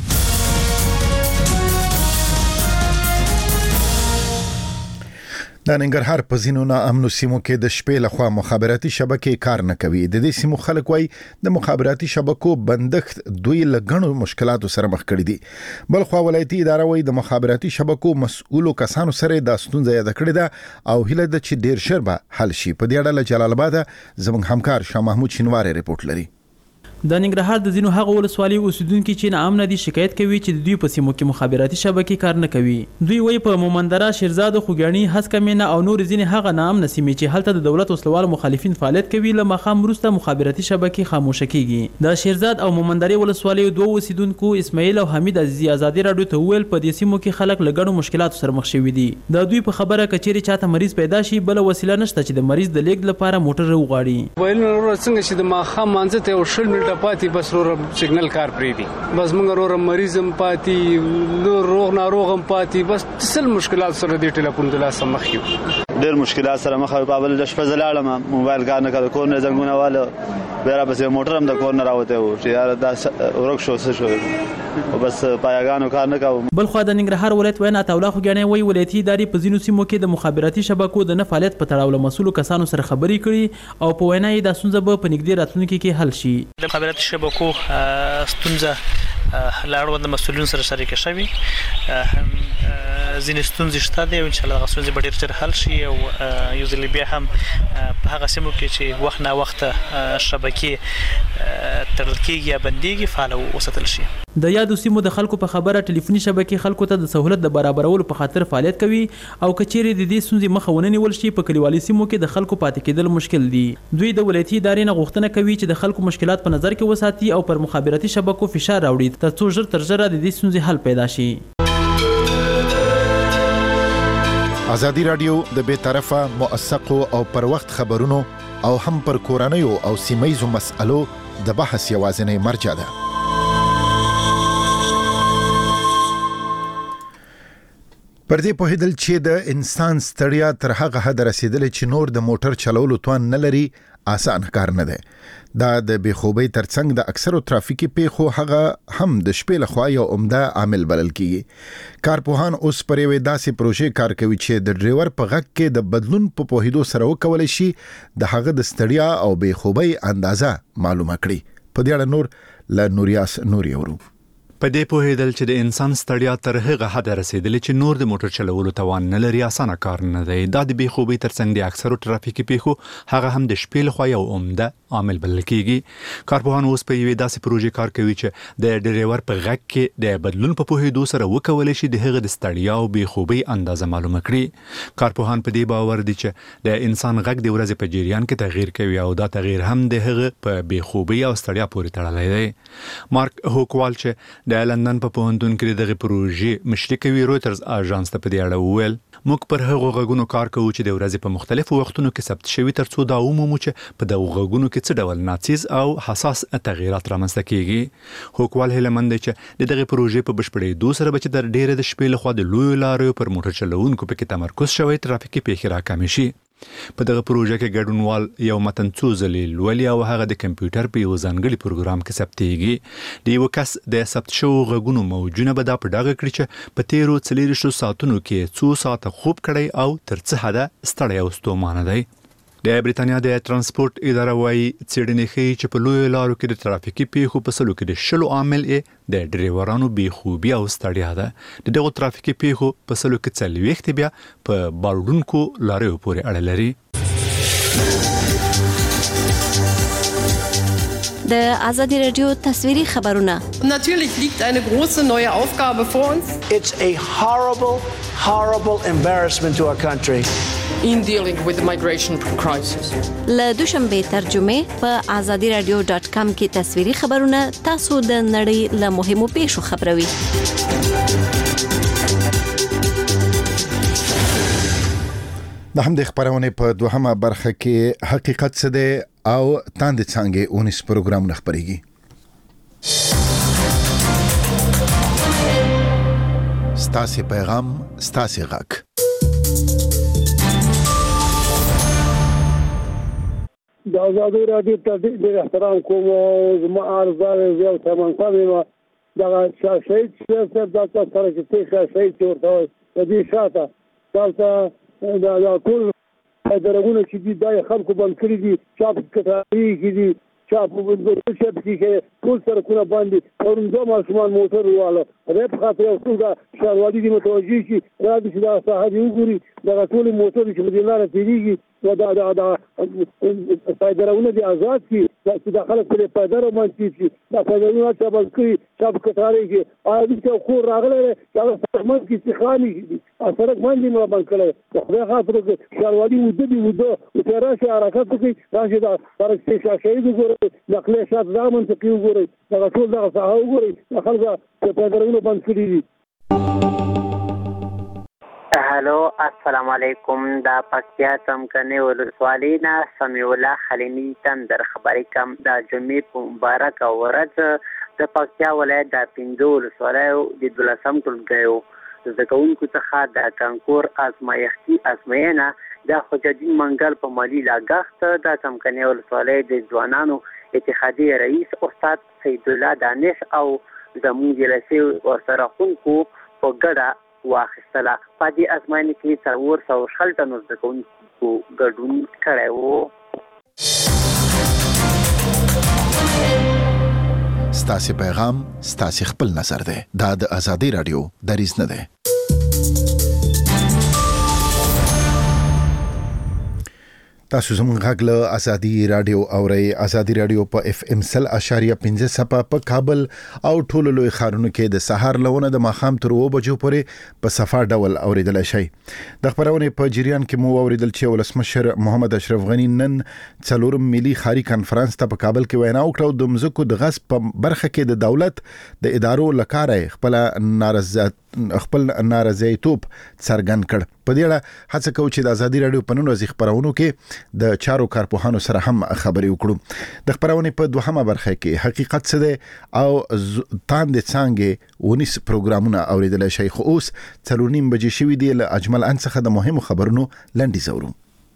د ننګرهار په ځینو ناامنو سیمو کې د شپې لخوا مخابراتي شبکې کار نه کوي. د دې سیمو خلک وایي د مخابراتي شبکو بندښت دوی له غنو مشکلاتو سره مخ کړي دي. بل خو ولایتي اداره وایي د مخابراتي شبکو مسؤلو کسانو سره د ستونزې یاد کړې ده او هیله ده چې ډیر ژر به حل شي. په دې اړه له جلال آباد زموږ همکار شاه محمود شینواری ریپورت لري. د ننګرهار د ځینو هغه ولسوالۍ اوسیدونکو چې ناامنه دي شکایت کوي چې د دوی په سیمو کې مخابراتي شبکې کار نه کوي. دوی وایي په مومندره، شیرزاد، خوګیاڼي، هسکمینه او نور ځینې هغه ناامنه سیمې چې هلته د دولت وسلوال مخالفین فعالیت کوي له مخام وروسته مخابراتي شبکې خاموشه کیږي. د شیرزاد او مومندرې ولسوالۍ دوه اوسیدونکو اسماعیل او حمید عزیزي ازادي راډیو ته وویل په دې سیمو کې خلک له ګڼو مشکلاتو سره مخ شوي دي. د دوی په خبره کچېرې چاته مریض پیدا شي بل وسیله نشته چې د مریض د لیږد لپاره موټر وغواړي. ویل نور څنګه چې د ماخام مانځه ته 20 منټه پاتې بس سیګنل کار پریدي، بس موږ ورو مریضم پاتې، نور روغ ناروغم پاتې، بس څل مشکلات سره د ټلیفون د لاس مخ یو. ډېر مشکلات سره مخ او په بل د شپه زلاړم موبایل کار نه کړ، کور نه زنګونه واله بیره بس موټر هم د کور نه راوته و چې یار دا ورک شو څه شو او بس پایګانو کار نه کاوه. بل خو د ننګرهار ولایت وینا تاوله خوګانې وی ولایتي ادارې په ځینو سیمو کې د مخابراتي شبکو د نه فعالیت په تړاو له مسؤلو کسانو سره خبرې کړي او په وینا یې د ستونزه به په نږدې راتلونکي کې حل شي. د مخابراتي شبکو ستونزه لاړو د مسؤلین سره شریک شوي، ځینې ستونزې شته دي او ان شاء الله هغه ستونزې به ډېر ژر حل شي او یو ځل بیا هم په هغه سیمو کې چې وخت نه وخت شبکې تړل کېږي یا بندېږي فعال وساتل شي. د یادو سیمو د خلکو په خبره ټلیفوني شبکې خلکو ته د سہولت د برابرولو په خاطر فعالیت کوي او کچېرې د دې ستونزې مخه ونه نیول شي په کلیوالي سیمو کې د خلکو پاتې کېدل مشکل دي. دوی د ولایتي ادارې نه غوښتنه کوي چې د خلکو مشکلات په نظر کې وساتي او پر مخابراتي شبکو فشار راوړي ترڅو ژر تر ژره د دې ستونزې حل پیدا شي. ازادي رادیو د بې طرفه موثقو او پر وخت خبرونو او هم پر کورنیو او سیمایزو مسألو د بحث یوازینی مرجع ده. پر دې پوهېدل چې د انسان ستړیا تر هغه حده رسېدلې چې نور د موټر چلولو توان نه لري آسان کار نه دی. دا د بېخوبۍ ترڅنګ د اکثرو ترافیکي پیښو هغه هم د شپې لخوا یو عمده عامل بلل کیږي. کارپوهان اوس پر یوې داسې پروژې کار کوي چې د ډریور په غږ کې د بدلون په پوهېدو سره وکولی شي د هغه د ستړیا او بېخوبۍ اندازه معلومه کړي. په دې اړه نور له نوریاس نوري اورو. په دې پوهېدل چې د انسان ستړیا تر هغه حده رسېدلې چې نور د موټر چلولو توان نه لري اسانه کار نه دی. دا د بېخوبۍ ترڅنګ د اکثرو ترافیکي پیښو هغه هم د شپې لخوا یو عمده عامل بلل کېږي. کارپوهان اوس په یوې داسې پروژې کار کوي چې د ډریور په غږ کې د بدلون په پوهېدو سره وکولی شي د هغه د ستړیا او بېخوبۍ اندازه معلومه کړي. کارپوهان په دې باور دي چې د انسان غږ د ورځې په جریان کې تغییر کوي او دا تغییر هم د هغه په بېخوبۍ او ستړیا پورې تړلی دی. مارک هوکوال چې د لندن په پوهنتون کې دغه پروژې مشري کوي رویټرز اژانس ته په دې اړه وویل موږ پر هغو غږونو کار کوو چې د ورځې په مختلفو وختونو کې ثبت شوي ترڅو دا ومومو چې په دغو غږونو کې څه ډول ناڅیز او حساس تغیرات رامنځته کیږي. هوکوال هیله مند دی چې د دغه پروژې په بشپړېدو سره به چې د ډېرې د شپې لخوا د لویو لاریو پر موټر چلوونکو پکې تمرکز شوی ترافیکي پیښې راکمې شي. په دغه پروژه کې ګډونوال یو متن څو ځلې لولي او هغه د کمپیوټر په یو ځانګړي پروګرام کې ثبتېږي. د یو کس د ثبت شوو غږونو موجونه به دا په ډاګه کړي چې په تیرو 24 ساعتونو کې څو ساعته خوب کړی او تر څه حده ستړی او ستومانه دی. د برېټانیا د ترانسپورت اداره وايي څېړنې ښیي چې په لویو لارو کې د ترافیکي پیښو په سلو کې د 10 عامل د ډریورانو بېخوبي او ستړیا ده. د دغو ترافیکي پیښو په سلو کې 40 بیا په باروډونکو لاریو پورې اړه لري. د ازادي رادیو تصویري خبرونه. Natürlich liegt eine große neue Aufgabe vor uns. It's a horrible embarrassment to our country. In dealing with the migration crisis. له دوشنبه ترجمه په azadiradio.com کې تصویري خبرونه تاسو د نړۍ له مهمو پیښو خبروي. د همدې خبرونه په دوهمه برخه کې حقیقت څه دی او تاند څنګه اونیس پروګرام خبريږي. ستاسو پیغام ستاسو غږ. د آزادي رادیو ته ډېر احترام کوم او زما ارزانه زیو تمام کوم دا شهید چې د تاسو سره چې شهید ورته د دې شاته تاسو دا ټول درغونه چې د خلکو باندې کړی دي چاپ کټاري کې دي چاپ په شپ کې ټول سره کونه باندې ورنځو ماشومان موټر واله په خاطر یو څنګه شاروالي دي متوجي شي راځي چې دا صاحب وګوري دا ټول موټر چې په لاره تیریږي دا پایدارونه دي آزاد کی چې د خلک په پایدار باندې شي دا پایدارونه چې بلکې چاپ کټاري کې اوی ته خو راغله دا سرمن کې استخامي دي سره باندې مو باندې خو خاطر شاروالي ودی او تراشه حرکت کوي راشه دا فرق شي شهید وګوري نقله شات زمون ته کوي وګوري دا ټول دا صحه وګوري خلک په پایدارونه باندې کړی دي. هلو السلام علیکم دا پکتیا تمکنه ولسوالی نه سمیع الله خلیمی تندر خبرې کوم د جمعې په مبارک ورځ د پکتیا ولایت د 15 ولسوالیو د 12م ټولګیو زده کوونکو څخه د کانکور ازمایښتي ازموینه د حجدین منګل په مالی لاګښت د تمکنه ولسوالۍ د ځوانانو اتحادیې رئیس استاد سید الله دانش او زموږ جلسې ورسره خونکو په ګډه واخیستله. په دې ازموینه کې 400 تنو زده کوونکو ګډون کړی و. ستاسو پیغام ستاسو خپل نظر دی. دا د ازادي رادیو دریځ نه دی. تاسو زموږ غږ له ازادي رادیو اورئ. ازادي رادیو په اف ام 100.5 صفه په کابل او ټولو لوی ښارونو کې د سهار لونه د ماښام تر 2 بجو پورې په صفه ډول اوریدلای شئ. د خبرونې په جریان کې مو اوریدل چې ولسمشر محمد اشرف غنی نن څلورم ملي خاري کانفرنس ته په کابل کې وینا وکړه. د مزکو د غصب په برخه کې د دولت د ادارو لکاره خپل نارضایتوب څرګند کړ. په دې اړه هڅه کوو چې د ازادي رادیو په نن ورځ خبرونو کې د چارو کارپوهانو سره هم خبرې وکړو. د خبرونې په دوهمه برخه کې حقیقت څه دی او تاند څنګه ونیس پروګرامونه اوریدل شي. خو اوس 4:30 بجې شوې دي. له اجمل انڅخه د مهمو خبرونو لنډي زورو.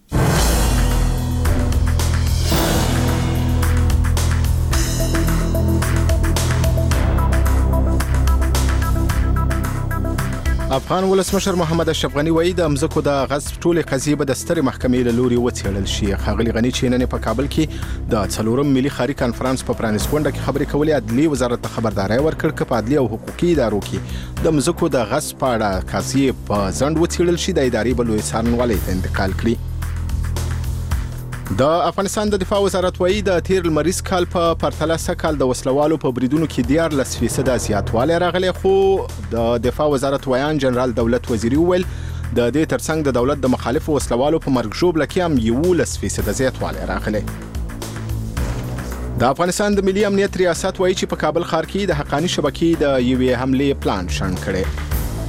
افغان ولسمشر محمد اشرف غنی وایي د مزکو د غصب ټولې قضیې به د سترې محکمې له لوري وڅېړل شي. ښاغلي غنی چې نن په کابل کې د 4م ملي خاري کانفرنس په پرانیست غونډه کې خبرې کولې، عدلي وزارت ته خبرداري ورکړه چې په عدلي او حقوقي ادارو کې د مزکو د غصب په اړه قضیې په ځنډ وڅېړل شي، د ادارې بل لوی څارنوالۍ ته انتقال کړي. د افغانستان د دفاع وزارت وایي د تیر لمریز کال په پرتله سکهال د وسلوالو په بریدونو کې 14% زیاتوالی راغلی. خو د دفاع وزارت ویان جنرال دولت وزیری وویل د دې ترڅنګ د دولت د مخالفو وسلوالو په مرګ ژوبله کې هم 11% زیاتوالی راغلی. د افغانستان د ملي امنیت ریاست وایي چې په کابل ښار کې د حقانی شبکې د یوې حملې پلان شنډ کړی.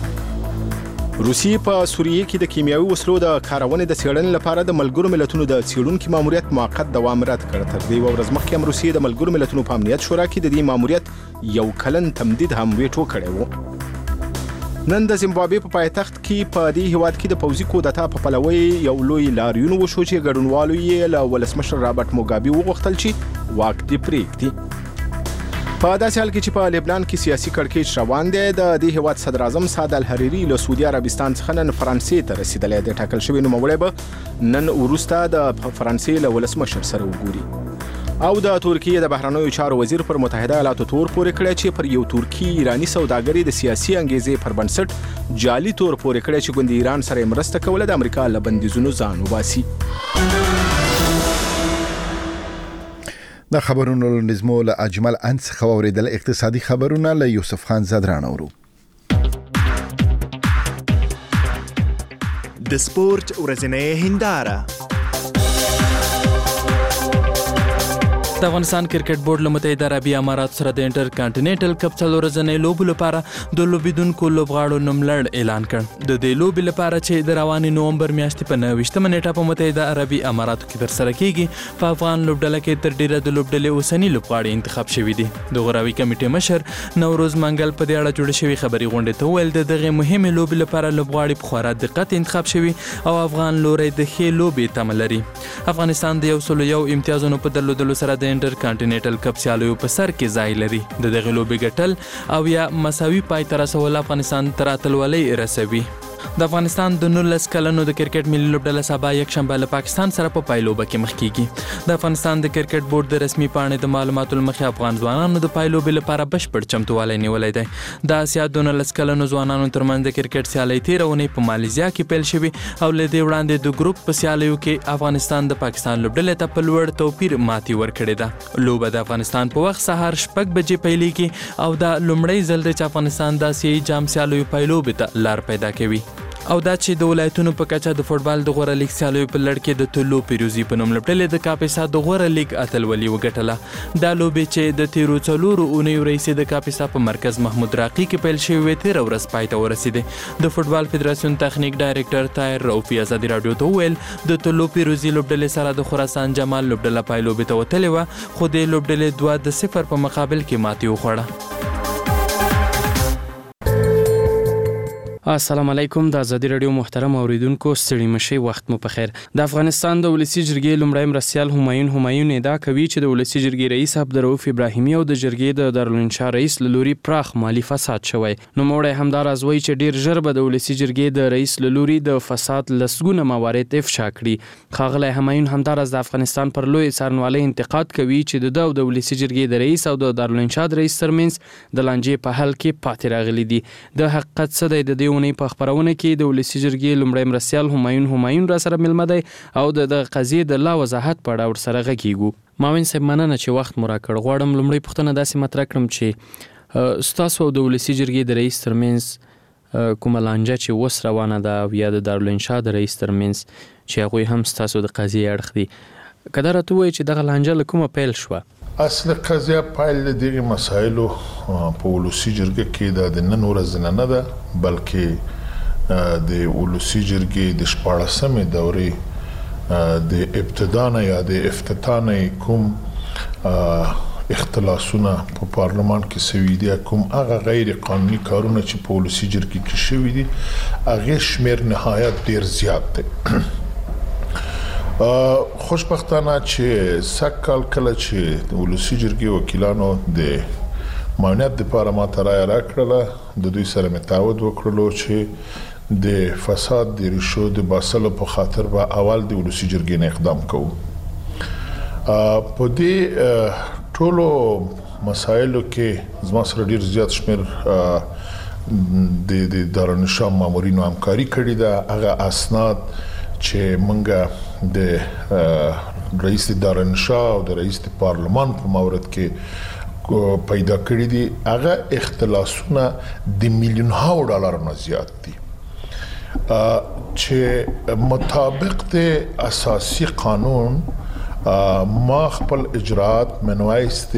روسیې په سوریه کې د کیمیاوي وسلو د کارونې د څېړنې لپاره د ملګرو ملتونو د څېړونکو ماموریت موقت دوام رد کړ. تر دې ورځ مخکې هم روسیې د ملګرو ملتونو په امنیت شورا کې د دې ماموریت 1 کلن تمدید هم ویټو کړی و. نن د زیمبابوې په پایتخت کې په دې هیواد کې د پوځي کودتا په پلوي یو لوی لاریون وشو چې ګډونوالو یې له ولسمشر رابرټ موګابي وغوښتل چې واک دې پرېږدي. په داسې حال کې چې په لبنان کې سیاسي کړکېچ روان دی، د دې هیواد صدر اعظم سعد الحریري له سعودي عربستان څخه نن فرانسې ته رسیدلی دی. ټاکل شوی نوموړی به نن وروسته د فرانسې له ولسمشر سره وګوري. او د ترکیې د بهرنیو چارو وزیر پر متحده ایالاتو تور پورې کړی چې پر یو ترکی ایرانی سوداګري د سیاسي انګیزې پر بنسټ جعلي تور پورې کړی چې ګوند ایران سره مرسته کوله د امریکا له بندیزونو ځان وباسي. د خبرونو نظمو له اجمل انس خوریدل اقتصادي خبرونه له یوسف خان زدران اورو. د سپورت ورځنۍ هنداره. د افغانستان کرکټ بورډ له متحده عربي امارات سره د انټر کانټیننټل کپ څلورځنۍ لوبو لپاره د لوبیدونکو لوبغاړو نوملړ اعلان کړ. د دې لوبې لپاره چې د روانې نومبر میاشتې په 29مه نیټه په متحده عربي اماراتو کې ترسره کیږي، په افغان لوبډله کې تر ډیره د لوبډلې اوسنی لوبغاړي انتخاب شوي دي. د غوراوي کمیټې مشر نوروز منګل په دې اړه جوړ شوی خبري غونډه ته ویل د دغه مهمه لوبې لپاره لوبغاړي په خورا دقت انتخاب شوي او افغان لوري د ښې لوبې تمه لري. افغانستان د 101 امتیازونو په درلودلو سره د انټر کانټیننټل کپ سیالیو په سر کې ځای لري. د دغه لوبې ګټل او یا مساوي پای ته رسول افغانستان تر اتلولۍ رسوي. د افغانستان د 19 کلنو د کرکټ ملي لوبډله سبا یکشنبه له پاکستان سره په پایلوبه کې مخ کیږي. د افغانستان د کرکټ بورډ د رسمي پاڼې د معلوماتو لمخې افغان ځوانانو د پایلوبې لپاره بشپړ چمتووالی نیولی دی. د اسیا د 19 کلنو ځوانانو ترمنځ د کرکټ سیالۍ تېرونې په مالیزیا کې پیل شوي او له دې وړاندې د ګروپ په سیالیو کې افغانستان د پاکستان لوبډلې ته په لوړ توپیر ماتې ورکړې ده. لوبه د افغانستان په وخت سهار 6 بجې پیلېږي او دا لومړی ځل دی چې افغانستان د اسیایي جام سیالیو پایلوبې ته لار پیدا کوي. او دا چې د ولایتونو په کچه د فوټبال د غوره لیګ سیالیو په لړ کې د طلوع پیروزي په نوم لوبډلې د کاپیسا د غوره لیګ اتلولي وګټله. دا لوبې چې د تیرو 4 اونیو راهیسې د کاپیسا په مرکز محمود راقي کې پیل شوې وې، تېره ورځ پای ته ورسېدې. د فوټبال فدراسیون تخنیک ډایرکټر طاهر رؤفي ازادي راډیو ته وویل د طلوع پیروزي لوبډلې سره د خراسان جمال لوبډله پایلوبې ته وتلې وه، خو د لوبډلې 2-0 په مقابل کې ماتې وخوړه. السلام علیکم. د ازادي رادیو محترم اوریدونکو، ستړي مشئ، وخت مو په خیر. د افغانستان د ولسی جرګې لومړی مرستیال همایون ادعا کوي چې د ولسی جرګې رئیس عبدالرؤف ابراهیمي او د جرګې د دارالانشا رئیس له لوري پراخ مالی فساد شوی. نوموړی همداراز وایي چې ډیر ژر به د ولسی جرګې د رئیس له لوري د فساد لسګونه موارد افشا کړي. ښاغلی همایون همداراز د افغانستان پر لوی څارنوالۍ انتقاد کوي چې د ولسی جرګې د رئیس او د دارالانشا د رئیس ترمنځ د لانجې په حل کې پاتې راغلي دي. د حقیقت څه دی؟ د دې اونۍ په خبرونه کې د ولسی جرګې لومړی مرستیال همایون را سره ملمه دی او د قضیې د لا وضاحت په اړه ورسره غږیږو. معاون صاحب مننه چې وخت مو راکړ. غواړم لومړی پوښتنه داسې مطرح کړم چې ستاسو او د ولسی جرګې د رئیس ترمنځ کومه لانجه چې اوس روانه ده او یا د دارالانشا د رئیس ترمنځ چې هغوی هم ستاسو د قضیې اړخ دي، که دا راته ووایي چې دغه لانجه له کومه پیل شوه؟ اصل قضیه پیل د دغې مسایلو په ولسی جرګه کې د نن ورځې نه ده، بلکې د ولسی جرګې د 14مې دورې د ابتدا نه یا د افتتاح نه کوم اختلاسونه په پارلمان کې سوي دي، کوم هغه غیر قانوني کارونه چې په ولسی جرګې کې شوي دي، هغه شمیر نهایت ډیر زیات دی. خوشبختانه چې سکل کله چې د ولسی جرګې وکیلانو د معاونیت لپاره ماته رایه راکړله، د دوی سره مې تعهد وکړلو چې د فساد د ریښو د باسلو په خاطر به اول د ولسی جرګې نه اقدام کوو. په دې ټولو مسایلو کې زما سره ډیر زیات شمیر د دارالانشا مامورینو همکاري کړې ده. هغه اسناد چې موږ د رئیس دارالانشا او د رئیس پارلمان په مورد کې پیدا کړی دي، هغه اختلاسونه د میلیون‌ها ډالر نه زیات دي چې مطابق د اساسي قانون ما خپل اجراءات منوایست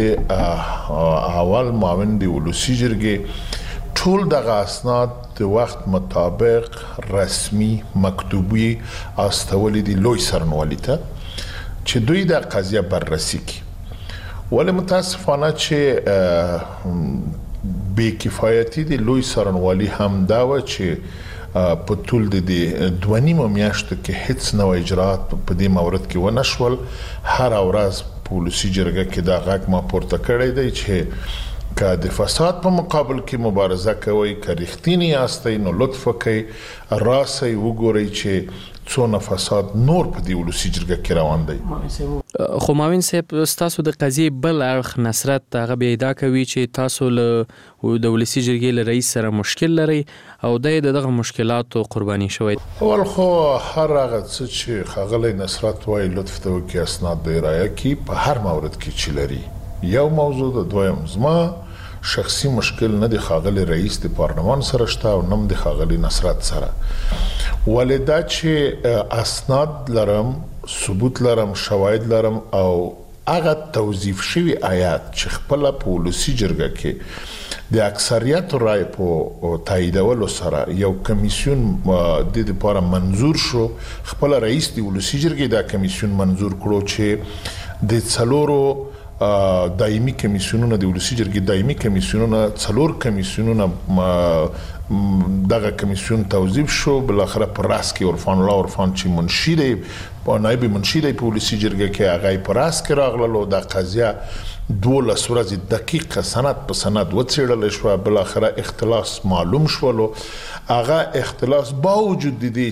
اول معاون د ولسی جرګې ټول دغه اسناد د وخت مطابق رسمي مکتوبي استولې دي لوی سرنوالي ته چې دوی د قضیه بررسي کوي. ولې متاسفانه چې بې کفایتي د لوی سرنوالي هم دا و چې په ټول د 2.5 میاشتو کې هیڅ نوې اجراءات په دې مورد کې ونه شول. هر ورځ په ولسی جرګه کې دا غږ ما پورته کړی دی چې که د فساد په مقابل کې مبارزه کوي، که رښتینی یاستئ نو لطف وکړئ راسئ وګورئ چې څونه فساد نور په دې ولسی جرګه کې روان دی. خو معاون صاحب ستاسو د قضیې بل اړخ نصرت هغه بیا ادعا کوي چې تاسو له د ولسی جرګې له رئیس سره مشکل لرئ او دغه مشکلاتو قرباني شوی. اول خو هر هغه څه چې ښاغلی نصرت وایي لطف ته وکړي اسناد د رایه کې په هر مورد کې چې لري. یو موضوع د دویم زما شخصي مشکل نه د ښاغلي رئیس د پارلمان سره شته او نه د ښاغلي نصرت سره، ولې دا چې اسناد لرم، ثبوت لرم، شواهد لرم او هغه توظیف شوی آیات چې خپل په ولسی جرګه کې د اکثریت رای په تاییدولو سره یو کمیسیون د لپاره منظور شو. خپل رئیس د ولسی جرګې دا کمیسیون منظور کړو چې د څلورو دایمي کمیسیونونو د ولسی جرګې دایمي کمیسیونونو څلور کمیسیونونو دغه کمیسیون توظیف شو. بل اخر پر راس کې عرفان الله عرفان چې منشي دی په نائب منشي دی په ولسی جرګه کې هغه پر راس کې راغلو. د قضیه 12 ورځې دقیق سند په سند وڅېړل شو. بل اخر اختلاس معلوم شولو. هغه اختلاس باوجود دی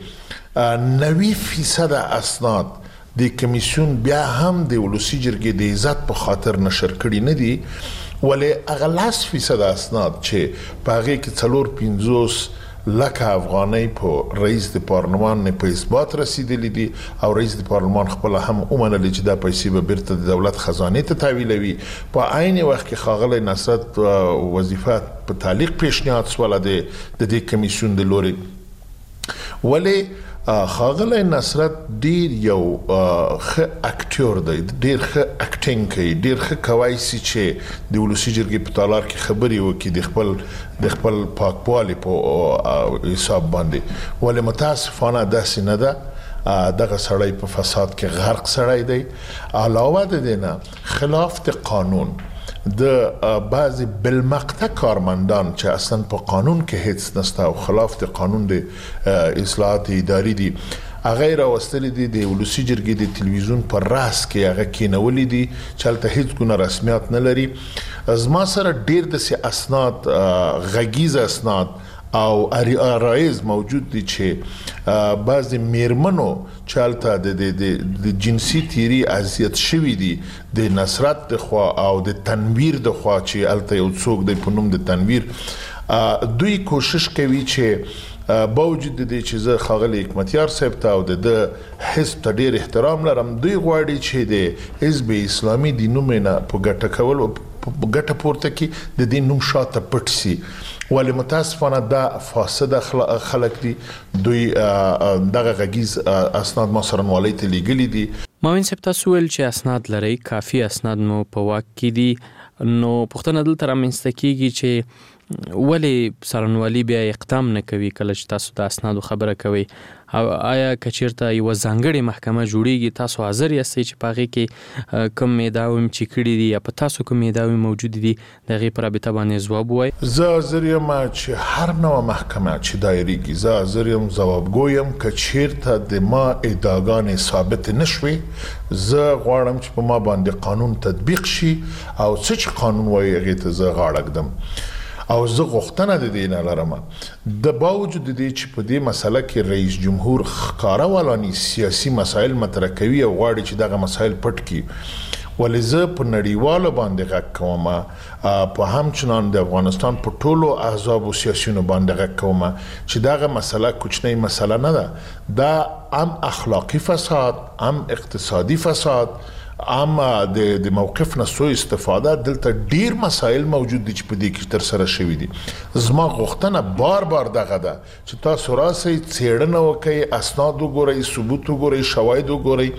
چې 90% اسناد د کمیسیون بیا هم د ولسی جرګې د عزت په خاطر نشر کړي نه دي، ولې هغه 10% اسناد چې په هغې کې 450 لکه افغانۍ په رئیس د پارلمان نه په اثبات رسیدلی دي او رئیس د پارلمان خپل هم ومنل چې دا پیسې به بیرته د دولت خزانې ته تحویلوي. په عین وخت کې ښاغلی نصرت وظیفه په تعلیق پیشنهاد سوله د دې کمیسیون د لوري، ولې ښاغلی نصرت ډیر یو ښه اکټور دی، ډیر ښه اکټینګ کوي، ډیر ښه کوای شي چې د ولسی جرګې په تالار کې خبرې وکړي د خپل پاکوالي په حساب باندې. ولې متاسفانه داسې نه ده. دغه سړی په فساد کې غرق سړی دی. علاوه د دې نه خلاف د قانون د بعضی بالمقطع کارمندان چې اصلا په قانون کې هیڅ نشته او خلاف د قانون د اصلاحات اداري دي، هغه راوستل دي د ولسی جرګې د تلویزیون پر راس کې هغه کېنولې دي چې هلته هیڅ ګونه رسمیت نه لري. زما سره ډیر د اسناد غږیز اسناد او رایز موجود دي چې بعضی میرمنو چې هلته د جنسي تیری اذیت شوي دي د نصرت د خوا او د تنویر د خوا چې هلته یو څوک دی په نوم د تنویر دوی کوشش کوي چې باوجود د دې چې زه خاغلی حکمتیار صاحب ته او د حزب ته ډیر احترام لرم، دوی غواړي چې د حزب اسلامي د نوم نه په ګټه کول او ګټه پورته کی د دې نوم شاته پټ سي. ولې متاسفانه دا فاسد خلک دي. دوی دغه غږیز اسناد ما سرنوالۍ ته لیږلي دي. ماوین صاحب تاسو ویل چې اسناد لري، کافي اسناد مو په واک کې دي، نو پوښتنه دلته رامنځته کیږي چې ولې څارنوالي بیا اقدام نه کوي کله چې تاسو د اسنادو خبره کوي؟ او آیا کچیرته یو ځانګړې محکمه جوړیږي، تاسو حاضر یاستئ چې په هغې کې کوم ادعاوې چې کړي دي یا په تاسو کوم ادعاوې موجود دي د هغې په رابطه باندې ځواب ووایي؟ زه حاضر یم چې هر نوع محکمه چې دایریږي، زه حاضر یم ځوابګو یم. که چیرته د ما ادعاګانې ثابت نه شوې، زه غواړم چې په ما باندې قانون تطبیق شي او څه چې قانون وایي هغې ته زه غاړه ږدم. او زه غوښتنه د دې نه لرم د باوجود د دې چې په دې مسله کې رئیس جمهور ښکاره ولاني سیاسي مسایل مطرح کوي او غواړي چې دغه مسایل پټ کړي، ولې زه په نړیوالو باندې غږ کوم، په همچنان د افغانستان په ټولو احزاب او سیاسیونو باندې غږ کوم چې دغه مسله کوچنۍ مسله نه ده. دا هم اخلاقی فساد، هم اقتصادي فساد، اما د موقف نه سوء استفاده، دلته ډیر مسایل موجود دي چې په دې کې تر سره شوي دي. زما غوښتنه بار بار دغه ده چې تاسو راسئ، څېړنه وکړئ، اسناد وګورئ، ثبوت وګورئ، شواهد وګورئ.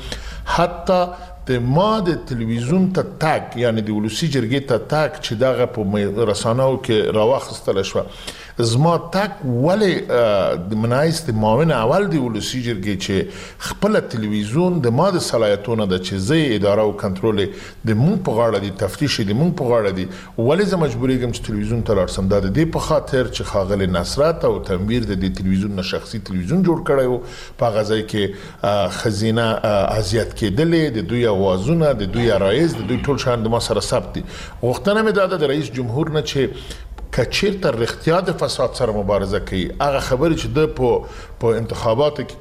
حتی د ما د تلویزیون ته تاګ، یعنی د ولسی جرګې ته تاګ چې دغه په رسانه‌و کې راواخیستل شوه، زما تاک ولې د منایست معاون اول دی ولسی جرګې چې خپل تلویزیون د ما د صلاحیتونو د چې زه اداره او کنټرول د مونږ په غاړه دي، تفتیش د مونږ په غاړه دي، ولې زه مجبورېږم چې تلویزیون ته لاړ سم؟ دا د دې په خاطر چې ښاغلی نصرت او تنویر د دې تلویزیون نه شخصي تلویزیون جوړ کړی و، په هغه ځای کې ښځینه اذیت کېدلې، د دوی اوازونه، د دوی عرایض، د دوی ټول شیان د ما سره ثبت دي. غوښتنه مې دا ده د رئیس جمهور نه چې کچیرته رښتیا د فساد سره مبارزه کوي، هغه خبرې چې د په انتخاباتو کې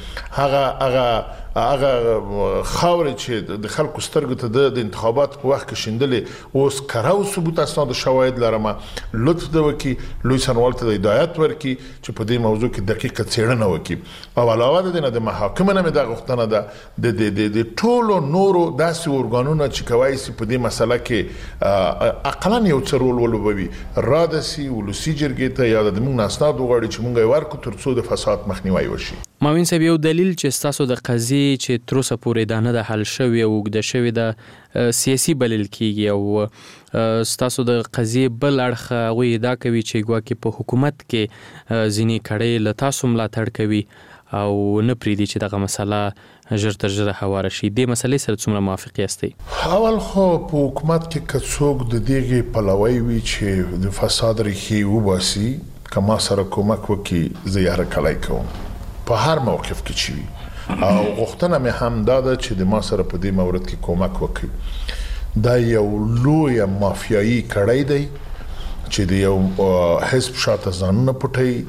کولې، هغه خاورې چې د خلکو سترګو ته د انتخاباتو په وخت کې شیندلې، اوس کره او ثبوت اسناد شواهد لرم. لطف دې وکړي لوی سرنوال ته هدایت ورکړي چې په دې موضوع کې دقیقه څېړنه وکړي. او علاوه د دې نه د محاکمو نه مې دا غوښتنه ده د ټولو نورو داسې ارګانونو چې کولی شي په دې مسله کې اقلا یو څه رول ولوبوي، رادسي ولسی جرګې ته یا د موږ اسناد وغواړي چې موږ یې ورکړو تر څو د فساد مخنیوی وشي. ماوین صاحب، یو دلیل چې تاسو د قضیې چې تر اوسه پورې دا نه ده حل شوې او اوږده شوې ده سیاسي بلل کیږي، او تاسو د قضیې بل اړخ هغوی ادعا کوي چې ګواکې په حکومت کې ځینې کړۍ له تاسو ملاتړ کوي او نه پرېږدي چې دغه مسله ژر تر ژره هواره شي. دې مسلې سره څومره موافق یاستئ؟ اول خو په حکومت کې که څوک د دغې پلوی وي چې د فساد ریښې وباسي، که ما سره کومک وکړي، زه یې هرکلی کوم په هر موقف کې چې وي. او غوښتنه مې هم دا ده چې د ما سره په دې مورد کې کومک وکړي. دا یو لویه مافیایي کړۍ دی چې د یو حزب شاته ځانونه پټوي.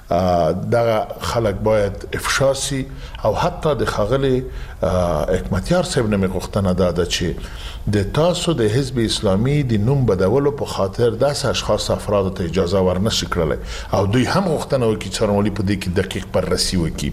دغه خلک باید افشا سي. او حتی د ښاغلي حکمتیار صاحب نه مې غوښتنه دا ده چې د تاسو د حزب اسلامي د نوم بدولو په خاطر داسې اشخاص افرادو ته اجازه ورنشي کړلی، او دوی هم غوښتنه وکړي چې څارنوالي په دې کې دقیق بررسي وکړي.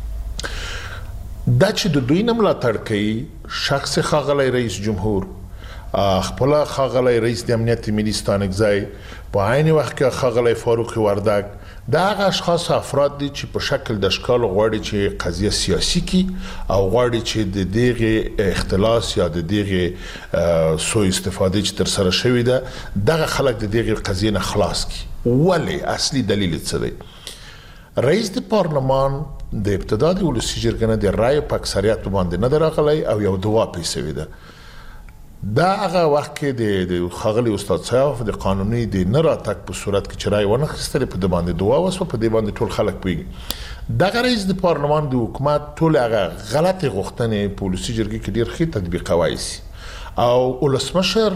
دا چې د دوی نه ملاتړ کوي شخص ښاغلی رئیس جمهور، خپل ښاغلی رئیس د امنیت ملي ستانکزی، په عین وخت کې ښاغلی فاروق وردګ، دا هغه اشخاص افراد دي چې په شکل د اشکالو غواړي چې قضیه سیاسي کی او غواړي چې د دغه اختلاس یا د دغه سوء استفاده چې تر سره شوې ده دغه خلک د دغه قضیه نه خلاص کی. ولی اصلي دلیل څه دی؟ رئیس د پارلمان د ابتدا د ولسی جرګې نه د رای په اکثریت باندې نه راغلی او یو دوا پیسوي ده. دا هغه وخت کې د ښاغلي استاد صاحب د قانوني د نه راتګ په صورت کې چې رای ونه اخیستلې، په دې باندې دعا وسوه، په دې باندې ټول خلک پوهېږي. دغه رئیس د پارلمان د حکومت ټول هغه غلطې غوښتنې په ولسي جرګې کې ډېر ښه تطبیقولی سي، او ولسمشر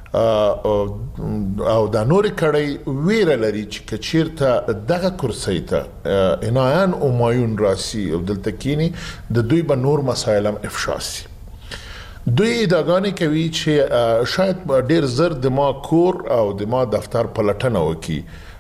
او دا نورې کړۍ ویره لري چې که چیرته دغه کرسۍ ته عنایان همایون راسي او دلته کینی، د دوی به نور مسایل هم افشا سي. دوی ادعاګانې کوي چې شاید ډیر زر د ما کور او د ما دفتر پلټنه وکړي،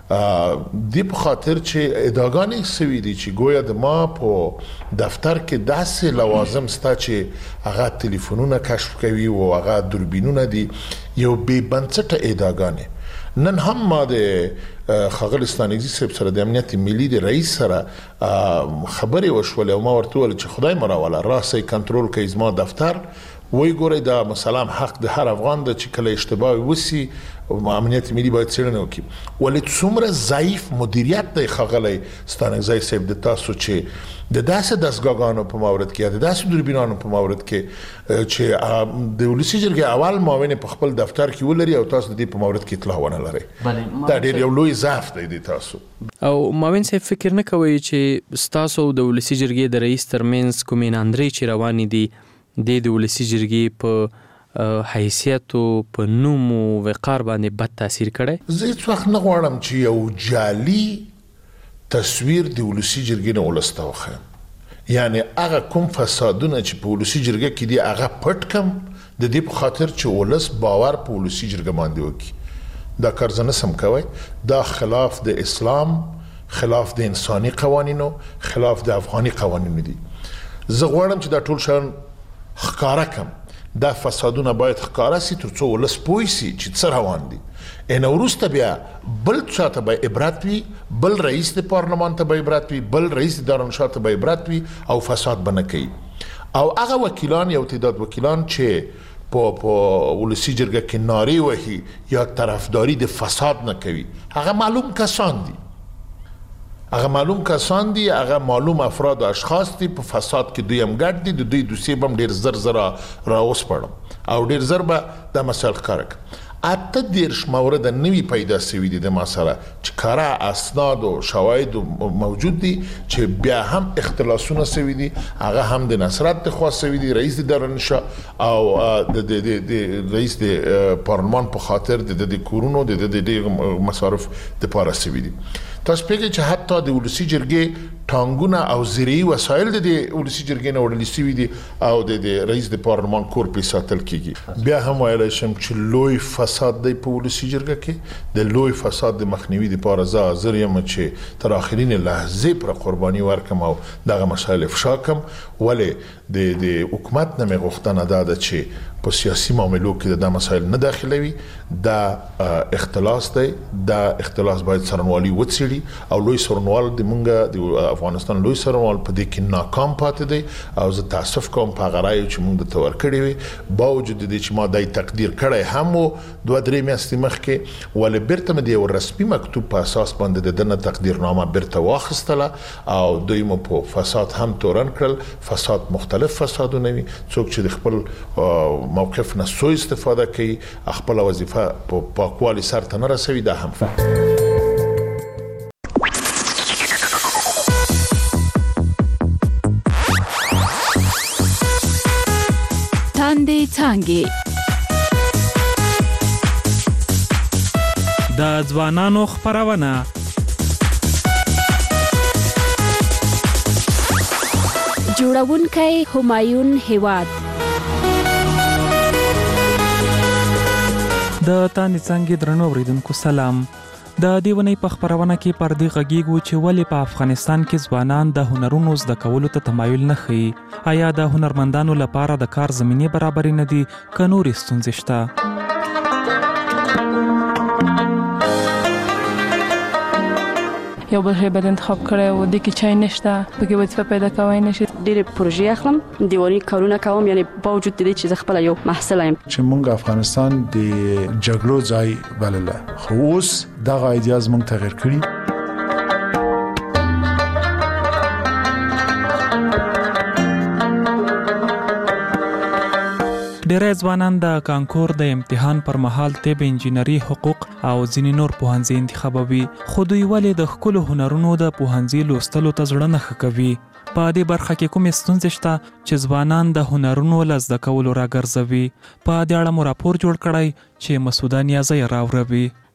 دی په خاطر چې اداګانې سوي دي چې گویا د ما په دفتر کې داسې لوازم ستا چې هغه ټلیفونونه کشف کوي او هغه دوربینونه دي یو بې بنسټه اداګانې نن هم ما د ښاغلي ستانکزي صاحب سره د امنیت ملي د رئیس سره خبرې وشولې او ما ورته وویل چې خدای مو راوله راسئ کنټرول کوي زما دفتر وای ګورئ دا مثلا حق د هر افغان د چې کله اشتباه وسی امنیت ملي باید څېړنه وکړي ولې څومره ضعیف مدیریت دی ښاغلی ستانکزی صاحب د تاسو چې د داسې دستګاهانو په مورد کې د داسې دوربینانو په مورد کې چې د ولسي جرګې اول معاون په خپل دفتر کې ولري او تاسو د دې په مورد کې اطلاع ونه لرئ دا ډېر یو لوی ضعف دی د تاسو او معاون صاحب فکر نه کوئ چې ستاسو د ولسي جرګې د رئیس ترمنځ کومې ناندرۍ چې روانې دي د ولسي جرګې په حیثیت او په نوم او وقار باندې بد تاثیر کړی زه هیڅ وخت نه غواړم چې یو جعلي تصویر د ولسي جرګې نه ولس ته وښیم یعنی هغه کوم فسادونه چې په ولسي جرګه کې دي هغه پټ کم د دې په خاطر چې ولس باور په ولسي جرګه باندې وکړي دا کار زه نسم کوی دا خلاف د اسلام خلاف د انساني قوانینو خلاف د افغاني قوانینو دي زه غواړم چې دا ټول شیان ښکاره کم دا فسادونه باید ښکاره سي ترڅو ولس پوه سي چې څه روان دي وروسته بیا بل چاته به عبرت وي بل رئیس د پارلمان ته به عبرت وي بل رئیس د دارالانشا ته به عبرت وي او فساد به نه کوي او هغه وکیلان یو تعداد وکیلان چې په ولسي جرګه کې نارې وهي یا طرفداري د فساد نه کوي هغه معلوم کسان دي هغه معلوم افراد و اشخاص دي په فساد کې دوی هم ګډ دي د دوی دوسیې به هم ډېر زر زر راوسپړم او ډېر زر به دا مسایل ښکاره کړم 18 مورد نوی پیدا سوي دي د ما سره چې کاره اسناد او شواهد موجود دي چې بیا هم اختلاسونه سوي دي هغه هم د نصرت د خوا سوي دي رئیس د دارالانشا او د رئیس د پارلمان په خاطر د کورونو د مصارف د پاره سوي دي تاسو پیږئ چې حتی د ولسي جرګې ټانګونه او زرعي وسایل د ولسي جرګې نه وړل سوي دي او د رئیس د پارلمان کور په ساتل کیږي بیا هم ویلای شم چې لوی فساد دی په ولسي جرګه کې د لوی فساد د مخنیوي لپاره زه حاضر یم چې تر اخرین لحظې پر قرباني ورکم او دغه مسایل افشا کم ولې د حکومت نه مې غوښتنه ده چې په سیاسي معاملو کې د مسایل نه داخلوي دا اختلاس دی دا اختلاس باید څارنوالي وڅېړي او لوی څارنوال د مونږ د افغانستان لوی څارنوال په دې کې ناکام پاتې دی او زه تاسف کوم په هغه رایو چې مونږ ته ورکړې وي باوجود د دې چې ما دای تقدیر کړی هم و 2-3 میاشتې مخکې ولې بیرته مې د یو رسمي مکتوب په اساس باندې د دنه تقدیرنامه بیرته واخیستله او دوی مو په فساد هم تورن کړل فساد مختلف فسادونه وي څوک چې د خپل موقف نه سوء استفاده کوي خپل وظیفه په پاکوالي سره نه رسوي دا هم تاندې څانګې د ځوانانو خپرونه جوړونکی همایون هیواد د تاندې څانګې درنو اوریدونکو سلام د دې ونې په خپرونه کې پر دې غږیږو چې ولې په افغانستان کې ځوانان د هنرونو زده کولو ته تمایل نه ښیي آیا د هنرمندانو لپاره د کار زمینې برابرې نه دي که نورې ستونزې شته یو بل شی باید انتخاب کړی و د کې چای نشته پکې وظیفه پیدا کوی نشي ډېرې پروژې اخلم دیواني کارونه کوم یعنی باوجود د دې چې زه خپله یو محصله یم چې موږ افغانستان د جګړو ځای بلله خو اوس دغه ایډیاز موږ تغیر کړي ډېری ځوانان د کانکور د امتحان پر مهال طب انجینري حقوق او ځینې نور پوهنځي انتخابوي خو دوی ولې د ښکلو هنرونو د پوهنځي لوستلو ته زړه نه ښه کوي په دې برخه کې کومې ستونزې شته چې ځوانان د هنرونو له زده کولو راګرځوي په دې اړه مو راپور جوړ کړی چې مسعوده نیازی راوړوي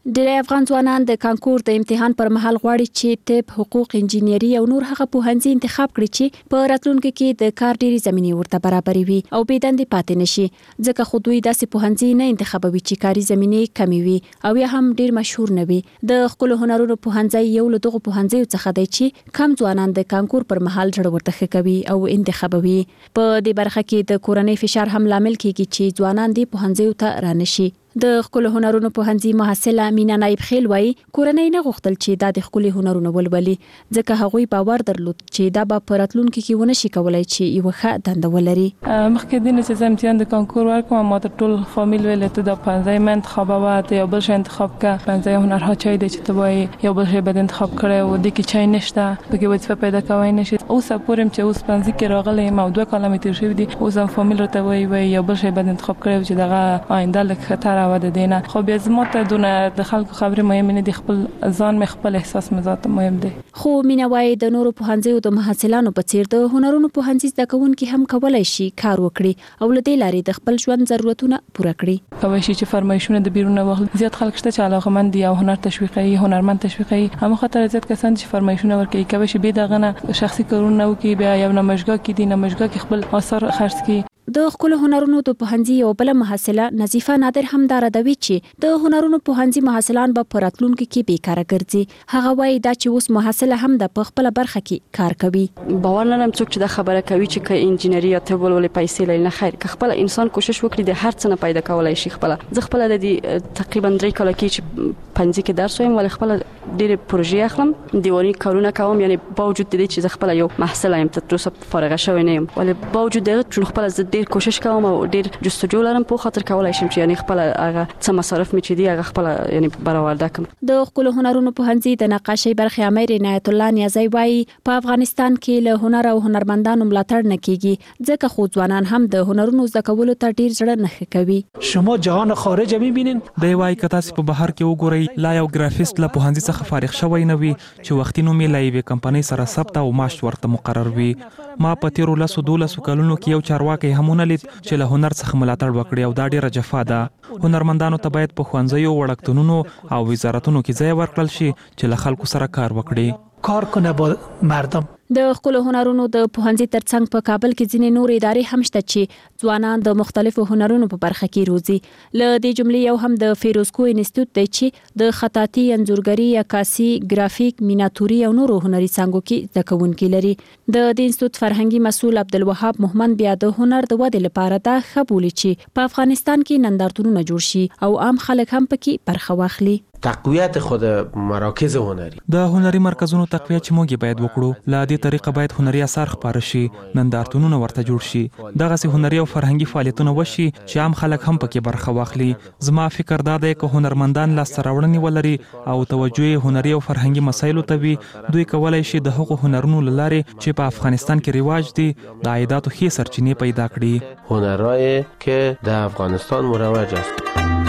ډېری افغان ځوانان د کانکور د امتحان پر مهال غواړي چې طب، حقوق، انجینری او نور هغه پوهنځي انتخاب کړي چې په راتلونکي کې د کار ډېری زمینې ورته برابرې وي او بې دندې پاتې نشي، ځکه خو دوی داسې پوهنځي نه انتخابوي چې کاري زمینې کمې وي او یا هم ډېر مشهور نه وي. د ښکلو هنرونو پوهنځی یو له دغو پوهنځیو څخه دی چې کم ځوانان د کانکور پر مهال زړه ورته ښه کوي او انتخابوي. په دې برخه کې د کورنۍ فشار هم لامل کیږي چې ځوانان دې پوهنځیو ته رانشي. د ښکلو هنرونو پوهنځي محصله مینا نایب خیل وایي کورنۍ نه غوښتل چې دا د ښکلي هنرونو ولولي، ځکه هغوی باور درلود چې دا به په راتلونکي کې ونه شي کولای چې یوه ښه دنده ولري. مخکې دې نه چې زه امتحان د کانکور ورکوم ما ته ټول فامیل ویل ته دا پوهنځی مه انتخابوه، ته یو بل شی انتخاب کړه. پوهنځی هنرها چای دی چې ته وایي یو بل شی باید انتخاب کړی و، دې کې چای نشته، پکې وظیفه پیدا کوی نشي. اوس پورې چې اوس پوهنځي کې راغلی یم او 2 کاله مې تېر شوي دي، اوس هم فامیل راته وایي یو بل شی باید انتخاب کړی چې دغه آینده لږ ښه راوده دی نه. خو بیا زما ته دونه د خلکو خبرې مهم نه دي، خپل ځان مې خپل احساس مې ذاته مهم دی. خو مینا وایي د نورو پوهنځیو د محصلانو په څیر د هنرونو پوهنځي زده کوونکي هم کولای شي کار وکړي او له دې لارې د خپل ژوند ضرورتونه پوره کړي. کولی شي چې فرمایشونه د بیرونه واخلي. زیات خلک شته چې علاقه‌مند دي او هنر تشویقوي، هنرمند تشویقوي، هم خاطر زیات کسان چې فرمایشونه ورکوي کولی شي به دغه نه شخصي کارونه وکړي، بیا یو نمایشګاه کې دي نمایشګاه کې خپل آثار خرڅ کړي. د ښکلو هنرونو د پوهنځي یو بل محصله نظیفه نادر هم دا ردوي چې د هنرونو پوهنځي محصلان به په راتلونکي کې بیکاره ګرځي. هغه وایي دا چې اوس محصله هم د خپل برخه کې کار کوي. باور نه لرم څوک چې دا خبره کوي چې که انجینری یا طب ولولي پیسې لري. نه خیر، که خپل انسان کوشش وکړي د هر څه نه پیدا کولای شي. زه خپل د تقریبا 3 کاله کې چې پنځه کې درس وایم ول خپل ډېر پروژې اخلم، دیواني کارونه کوم، یعنی باوجود دې چې زه خپل یو محصله یم تر اوسه فارغه شوی نه یم، ول باوجود دغه چې خپل ډېر کوشش کوم او ډېر جستجو لرم په خاطر کولای شم چې یعنی خپل هغه څه مصارف مې چې دی هغه خپل یعنی برآورده کړم. د ښکلو هنرونو پوهنځي د نقاشۍ برخې امیر عنایت الله نیازی وایي په افغانستان کې له هنر او هنرمندانو ملاتړ نه کیږي، ځکه خو ځوانان هم د هنرونو زده کولو ته ډېر زړه نه کوي. شما جهان خارج میبینین. دی وایي که تاسو په بهر کې وګورئ لا یو ګرافیست له پوهنځي څخه فارغ شوی نه وي چې وختي نوم یې له یوې کمپنۍ سره ثبت او معاش ورته مقرر وي. ما په تیرو 12 کلونو کې یو چارواکي هم ونه لید چې له هنر څخه ملاتړ وکړي او دا ډیره جفا ده. هنرمندانو ته باید په ښوونځیو، وړکتونونو او وزارتونو کې ځای ورکړل شي چې له خلکو سره کار وکړي. کار کنه با مردم. د ښکلو هنرونو د پوهنځي ترڅنګ په کابل کې ځینې نور ادارې هم شته چې ځوانان د مختلفو هنرونو په برخه کې روزي. له دې جملې یو هم د فیروزکو انسټیټیوټ دی چې د خطاطي، انځورګري، عکاسي، ګرافیک، میناتوري او نورو هنري څانګو کې زده کوونکي لري. د دې انسټیټیوټ فرهنګي مسؤل عبدالوهاب محمد بیا د هنر د ودې لپاره دا ښه بولي چې په افغانستان کې نندارتونونه جوړ شي او عام خلک هم پکې برخه واخلي. تقویت خود مراکز هنری، د هنري مرکزونو تقویت چې موږ باید وکړو. له دې طریقه باید هنري اثار خپاره شي، نندارتونونه ورته جوړ شي، دغه هنري او فرهنګي فعالیتونه وشي چې عام خلک هم پکې برخه واخلي. زما فکر دا دی که هنرمندان لاسته راوړنې ولري او توجه هنري او فرهنګي مسایلو ته وي، دوی کولای شي د هغو هنرونو له لارې چې په افغانستان کې رواج دي د عایداتو ښې سرچینې پیدا کړي. هنرهایی که در افغانستان مروج است.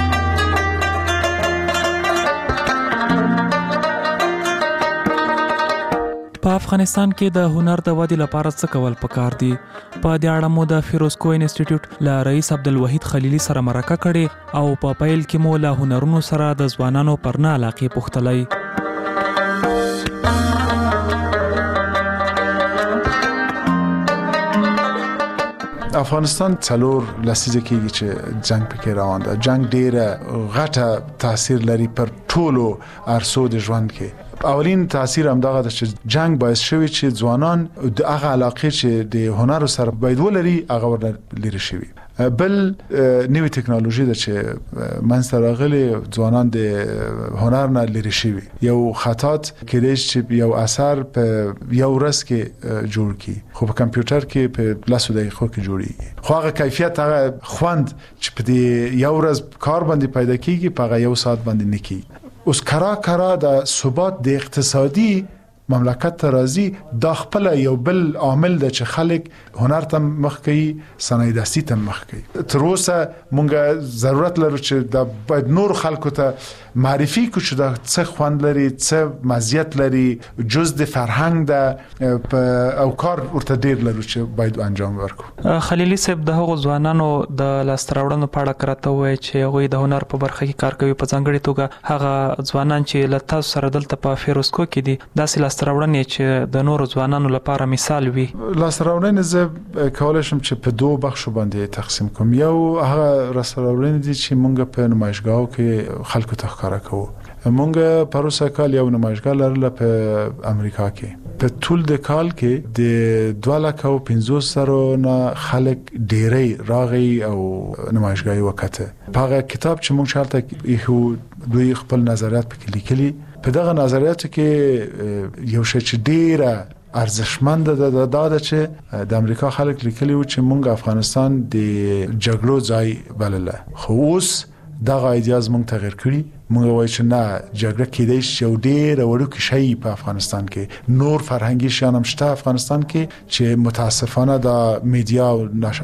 په افغانستان کې د هنر د ودې لپاره څه کول پکار دي؟ په دې اړه مو د فیروزکو انسټیټیوټ له رئیس عبدالوحید خلیلي سره مرکه کړې او په پیل کې مو له هنرونو سره د ځوانانو پر نه علاقې پوښتلی. افغانستان 4 لسیزه کېږي چې جنگ پکې روان ده. جنگ ډیره غټه تاثیر لري پر ټولو عرصو د ژوند کې. اولین تاثیر هم دغه چې جنگ باعث شوی چې ځوانان د هغه علاقې چې د هنر سره باید ولري هغه ورته لري شوی. بل نوې ټکنالوژي ده چې منځته راغلي، ځوانان د هنر نه لري شوی. یو خطاط کېدای چې یو اثر په یو ورځ کې جوړ کی، خو په کمپیوټر کې په 10 دقیقو کې جوړیږي. خو هغه کیفیت، هغه خوند چې په دې یو ورځ کار باندې پیدا کیږي په هغه یو ساعت باندې نه کیږي. اوس کرا د ثبات د اقتصادي مملکت ته راځي دا خپل یو بل عامل د چې خلک هنر ته مخ کوي صنایع دستي ته مخ کوي تر اوسه مونږ ضرورت لرو چې دا باید نور خلکو ته معرفي کو چې دا څه خوند لري څه مزیت لري جز د فرهنګ د او کار ورته ډیر لرو چې باید انجام ورکړو. خلیلي صاحب د هغو ځوانانو د لاستراوړنو په اړه کراته وای چې هغه د هنر په برخه کې کار کوي په ځانګړي توګه هغه ځوانان چې له تاسو سره دلته په فیروزکو کې دي داسې لاستراوړنې چې د نورو ځوانانو لپاره مثال وي. لاستراوړنې زه کولای شم چې په دوه بخشو باندې تقسیم کوم. یو هغه لاستراوړنې دي چې مونږ په نمایشګاهو کې خلکو ته ښکارا کوو. مونږ پروسه کال یو نمایشګاه لرله په امریکا کې په ټول د کال کې د 250 نه خلک ډیری راغی او نمایشګاه وکړه. په هغه کتاب چې مونږ شالته یو دوی خپل نظریات پکې لیکلي په دغه نظریاتو کې یو شی چې ډیره ارزښتمند ده چې د امریکا خلک لیکلي و چې مونږ افغانستان د جګړو ځای بلله خو اوس دغه ایدیاز مونږ تغیر کړی. مونږ وایو چې نه جګړه کېدای شي یو ډېر وړوکی شی په افغانستان کې نور فرهنګي شیان هم شته افغانستان کې چې متاسفانه د میډیا او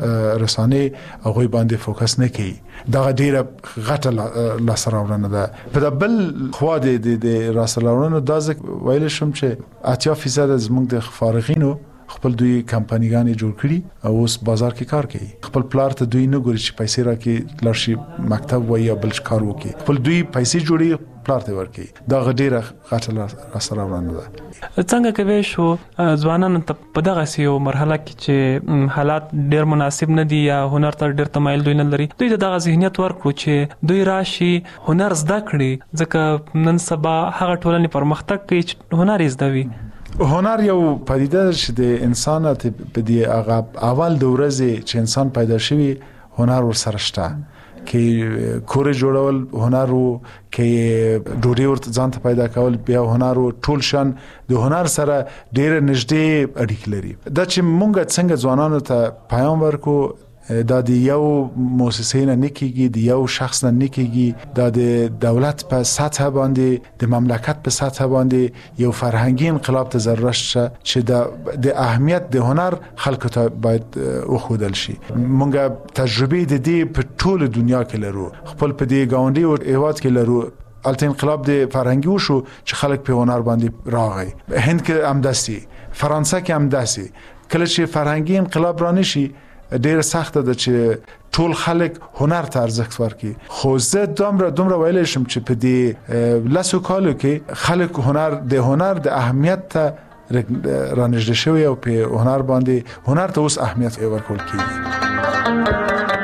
رسانې هغوی باندې فوکس نه کوي. دغه ډېره غټه لاسته راوړنه ده. په بل خوا د لاسته راوړنو دا زه ویلی شم چې 80% زموږ د فارغینو خپل دوی کمپنیګانې جوړ کړي او اوس بازار کې کار کوي. خپل پلار ته دوی نه ګوري چې پیسې راکړي لارشي مکتب وای یا بل کار وکړي. خپل دوی پیسې جوړي پلار ته ورکړي. دا غډیره غټه لاسته راوړنه ده. څنګه کوي شو ځوانانو ته په دغه یو مرحله کې چې حالات ډیر مناسب نه دي یا هنر ته ډیر تمایل دوی نه لري دوی ته دغه ذهنیت ورکړو چې دوی راشي هنر زده کړي ځکه نن سبا هغه ټولنې پرمختګ کوي چې هنر زده وي. هنر یو پدیده چې د انسان په دی هغه اول د ورځې چې انسان پیدا شوی هنر ورسره شته کې کور جوړول هنر وو کې ډوډۍ ورته ځان ته پیدا کول بیا هنر وو ټول شان د هنر سره ډېر نږدې اړیکې لري. دا چې مونږ څنګه ځوانانو ته پیغام ورکو دا د یو مؤسسې نه نکېږي د یو شخص نه نکېږي دا د دولت په سطح باندې د مملکت په سطح باندې یو فرهنګي انقلاب ته ضرورت شته چې د اهمیت د هنر خلکو ته باید وښودل شي. مونږ تجربه د دې په ټول دنیا کې لرو خپل په دې گاونډي او هیواد کې لرو. البته انقلاب د فرهنګي وشو چې خلک په هنر باندې راغی. هند کې هم داسي فرانسه کې هم داسي کله چې فرهنګي انقلاب را نشي ډیر سخت ده چې ټول خلک هنر ته ارزښت ورکړي. خو زه دومره ویلی شم چې په دې لسو کالو کې خلک د هنر د اهمیت ته رانږدې شوي او په هنر باندې هنر ته اوس اهمیت ورکول کیږي.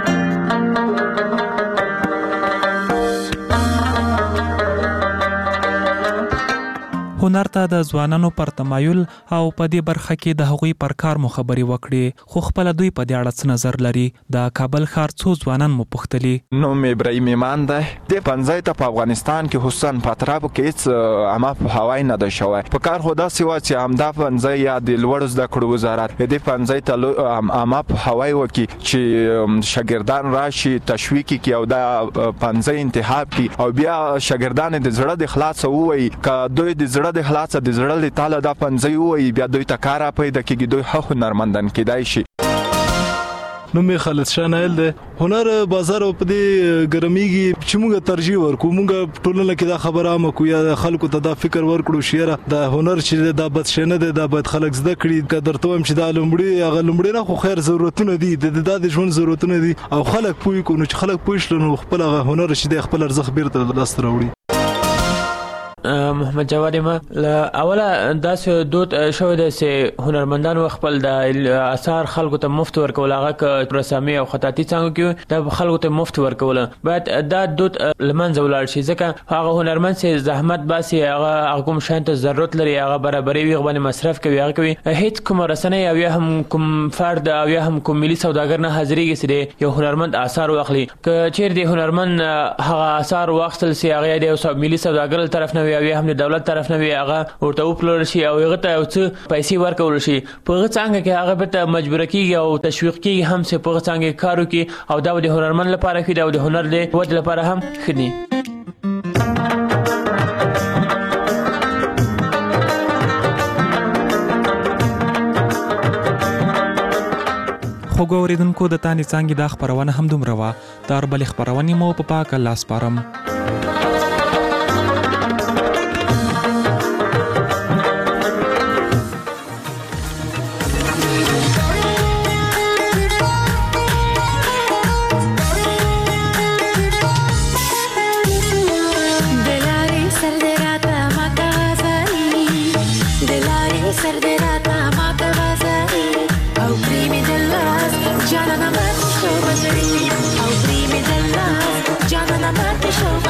هنر ته د ځوانانو پر تمایل او په دې برخه کې د هغوی پر کار مو خبري وکړي خو خپل دوی په دې اړه څه نظر لري. د کابل ښار څو ځوانان مو پوښتلي. نوم ابراهیم ایمان ده. د پنځای ته په افغانستان کې خصوصا په اطرافو کې هیڅ عامه پوهاوی نه ده شوی. په کار خو داسې وه چې همدا پنځای یا د لوړو زده کړو وزارت د پنځای ته عامه پوهاوی وکړي چې شاګردان راشي تشویق کړي او دا پنځای انتخاب کړي او بیا شاګردان د زړه د خلاص ووایي که دوی د زړه د خلاص د زړه له تعالی دا پنځای ووایي بیا دوی ته کار پیدا کېږي دوی ښه هنرمندان کېدای شي. نوم یې خالد شاه نایل دی. هنر بازار په دې ګرمیږي چې موږ ترجیح ورکو موږ ټولنه کې دا خبره عامه کو یا خلکو ته دا فکر ورکړو چې دا هنر چې دا بد شي نه دی دا باید خلک زده کړي. که درته وایم چې دا لومړی نه خو خیر ضرورتونه دي د ژوند ضرورتونه دي او خلک پوه کړو نو چې خلک پوه شول نو خپل هنر چې دی خپل ارزښت بیرته لاسته راوړي. محمد جواد ما اوله داسې دود شوی دی چې هنرمندان خپل د اثار خلکو ته مفت ورکول هغه که رسامي او خطاطي څنګه کې د خلکو ته مفت ورکول باید دا دود لمنځه ولاړ شي ځکه هغه هنرمند چې زحمت باسي هغه کوم شان ته ضرورت لري هغه برابري وي باندې مصرف کوي هغه کوي هیڅ کوم رسنۍ او یا هم کوم فرد او یا هم کوم ملي سوداګر نه حاضرېږي چې یو هنرمند اثار واخلي که چیرې د هنرمند هغه اثار واخلل سي هغه د ملي سوداګر طرف نه او یا هم د دولت طرف نه وي هغه ورته وپلور شي او هغه ته څه پیسې ورکول شي په هغه څنګه کې هغه به مجبور کیږي او تشویق کیږي هم چې په هغه څنګه کارو کې او دا د هنرمند لپاره کې او د هنر د ود لپاره هم خدي. موږ اوریدونکو د تانی څنګه د خبرونه هم دومره وا تر بل خبرونه مو په پاک الله سپارم. Show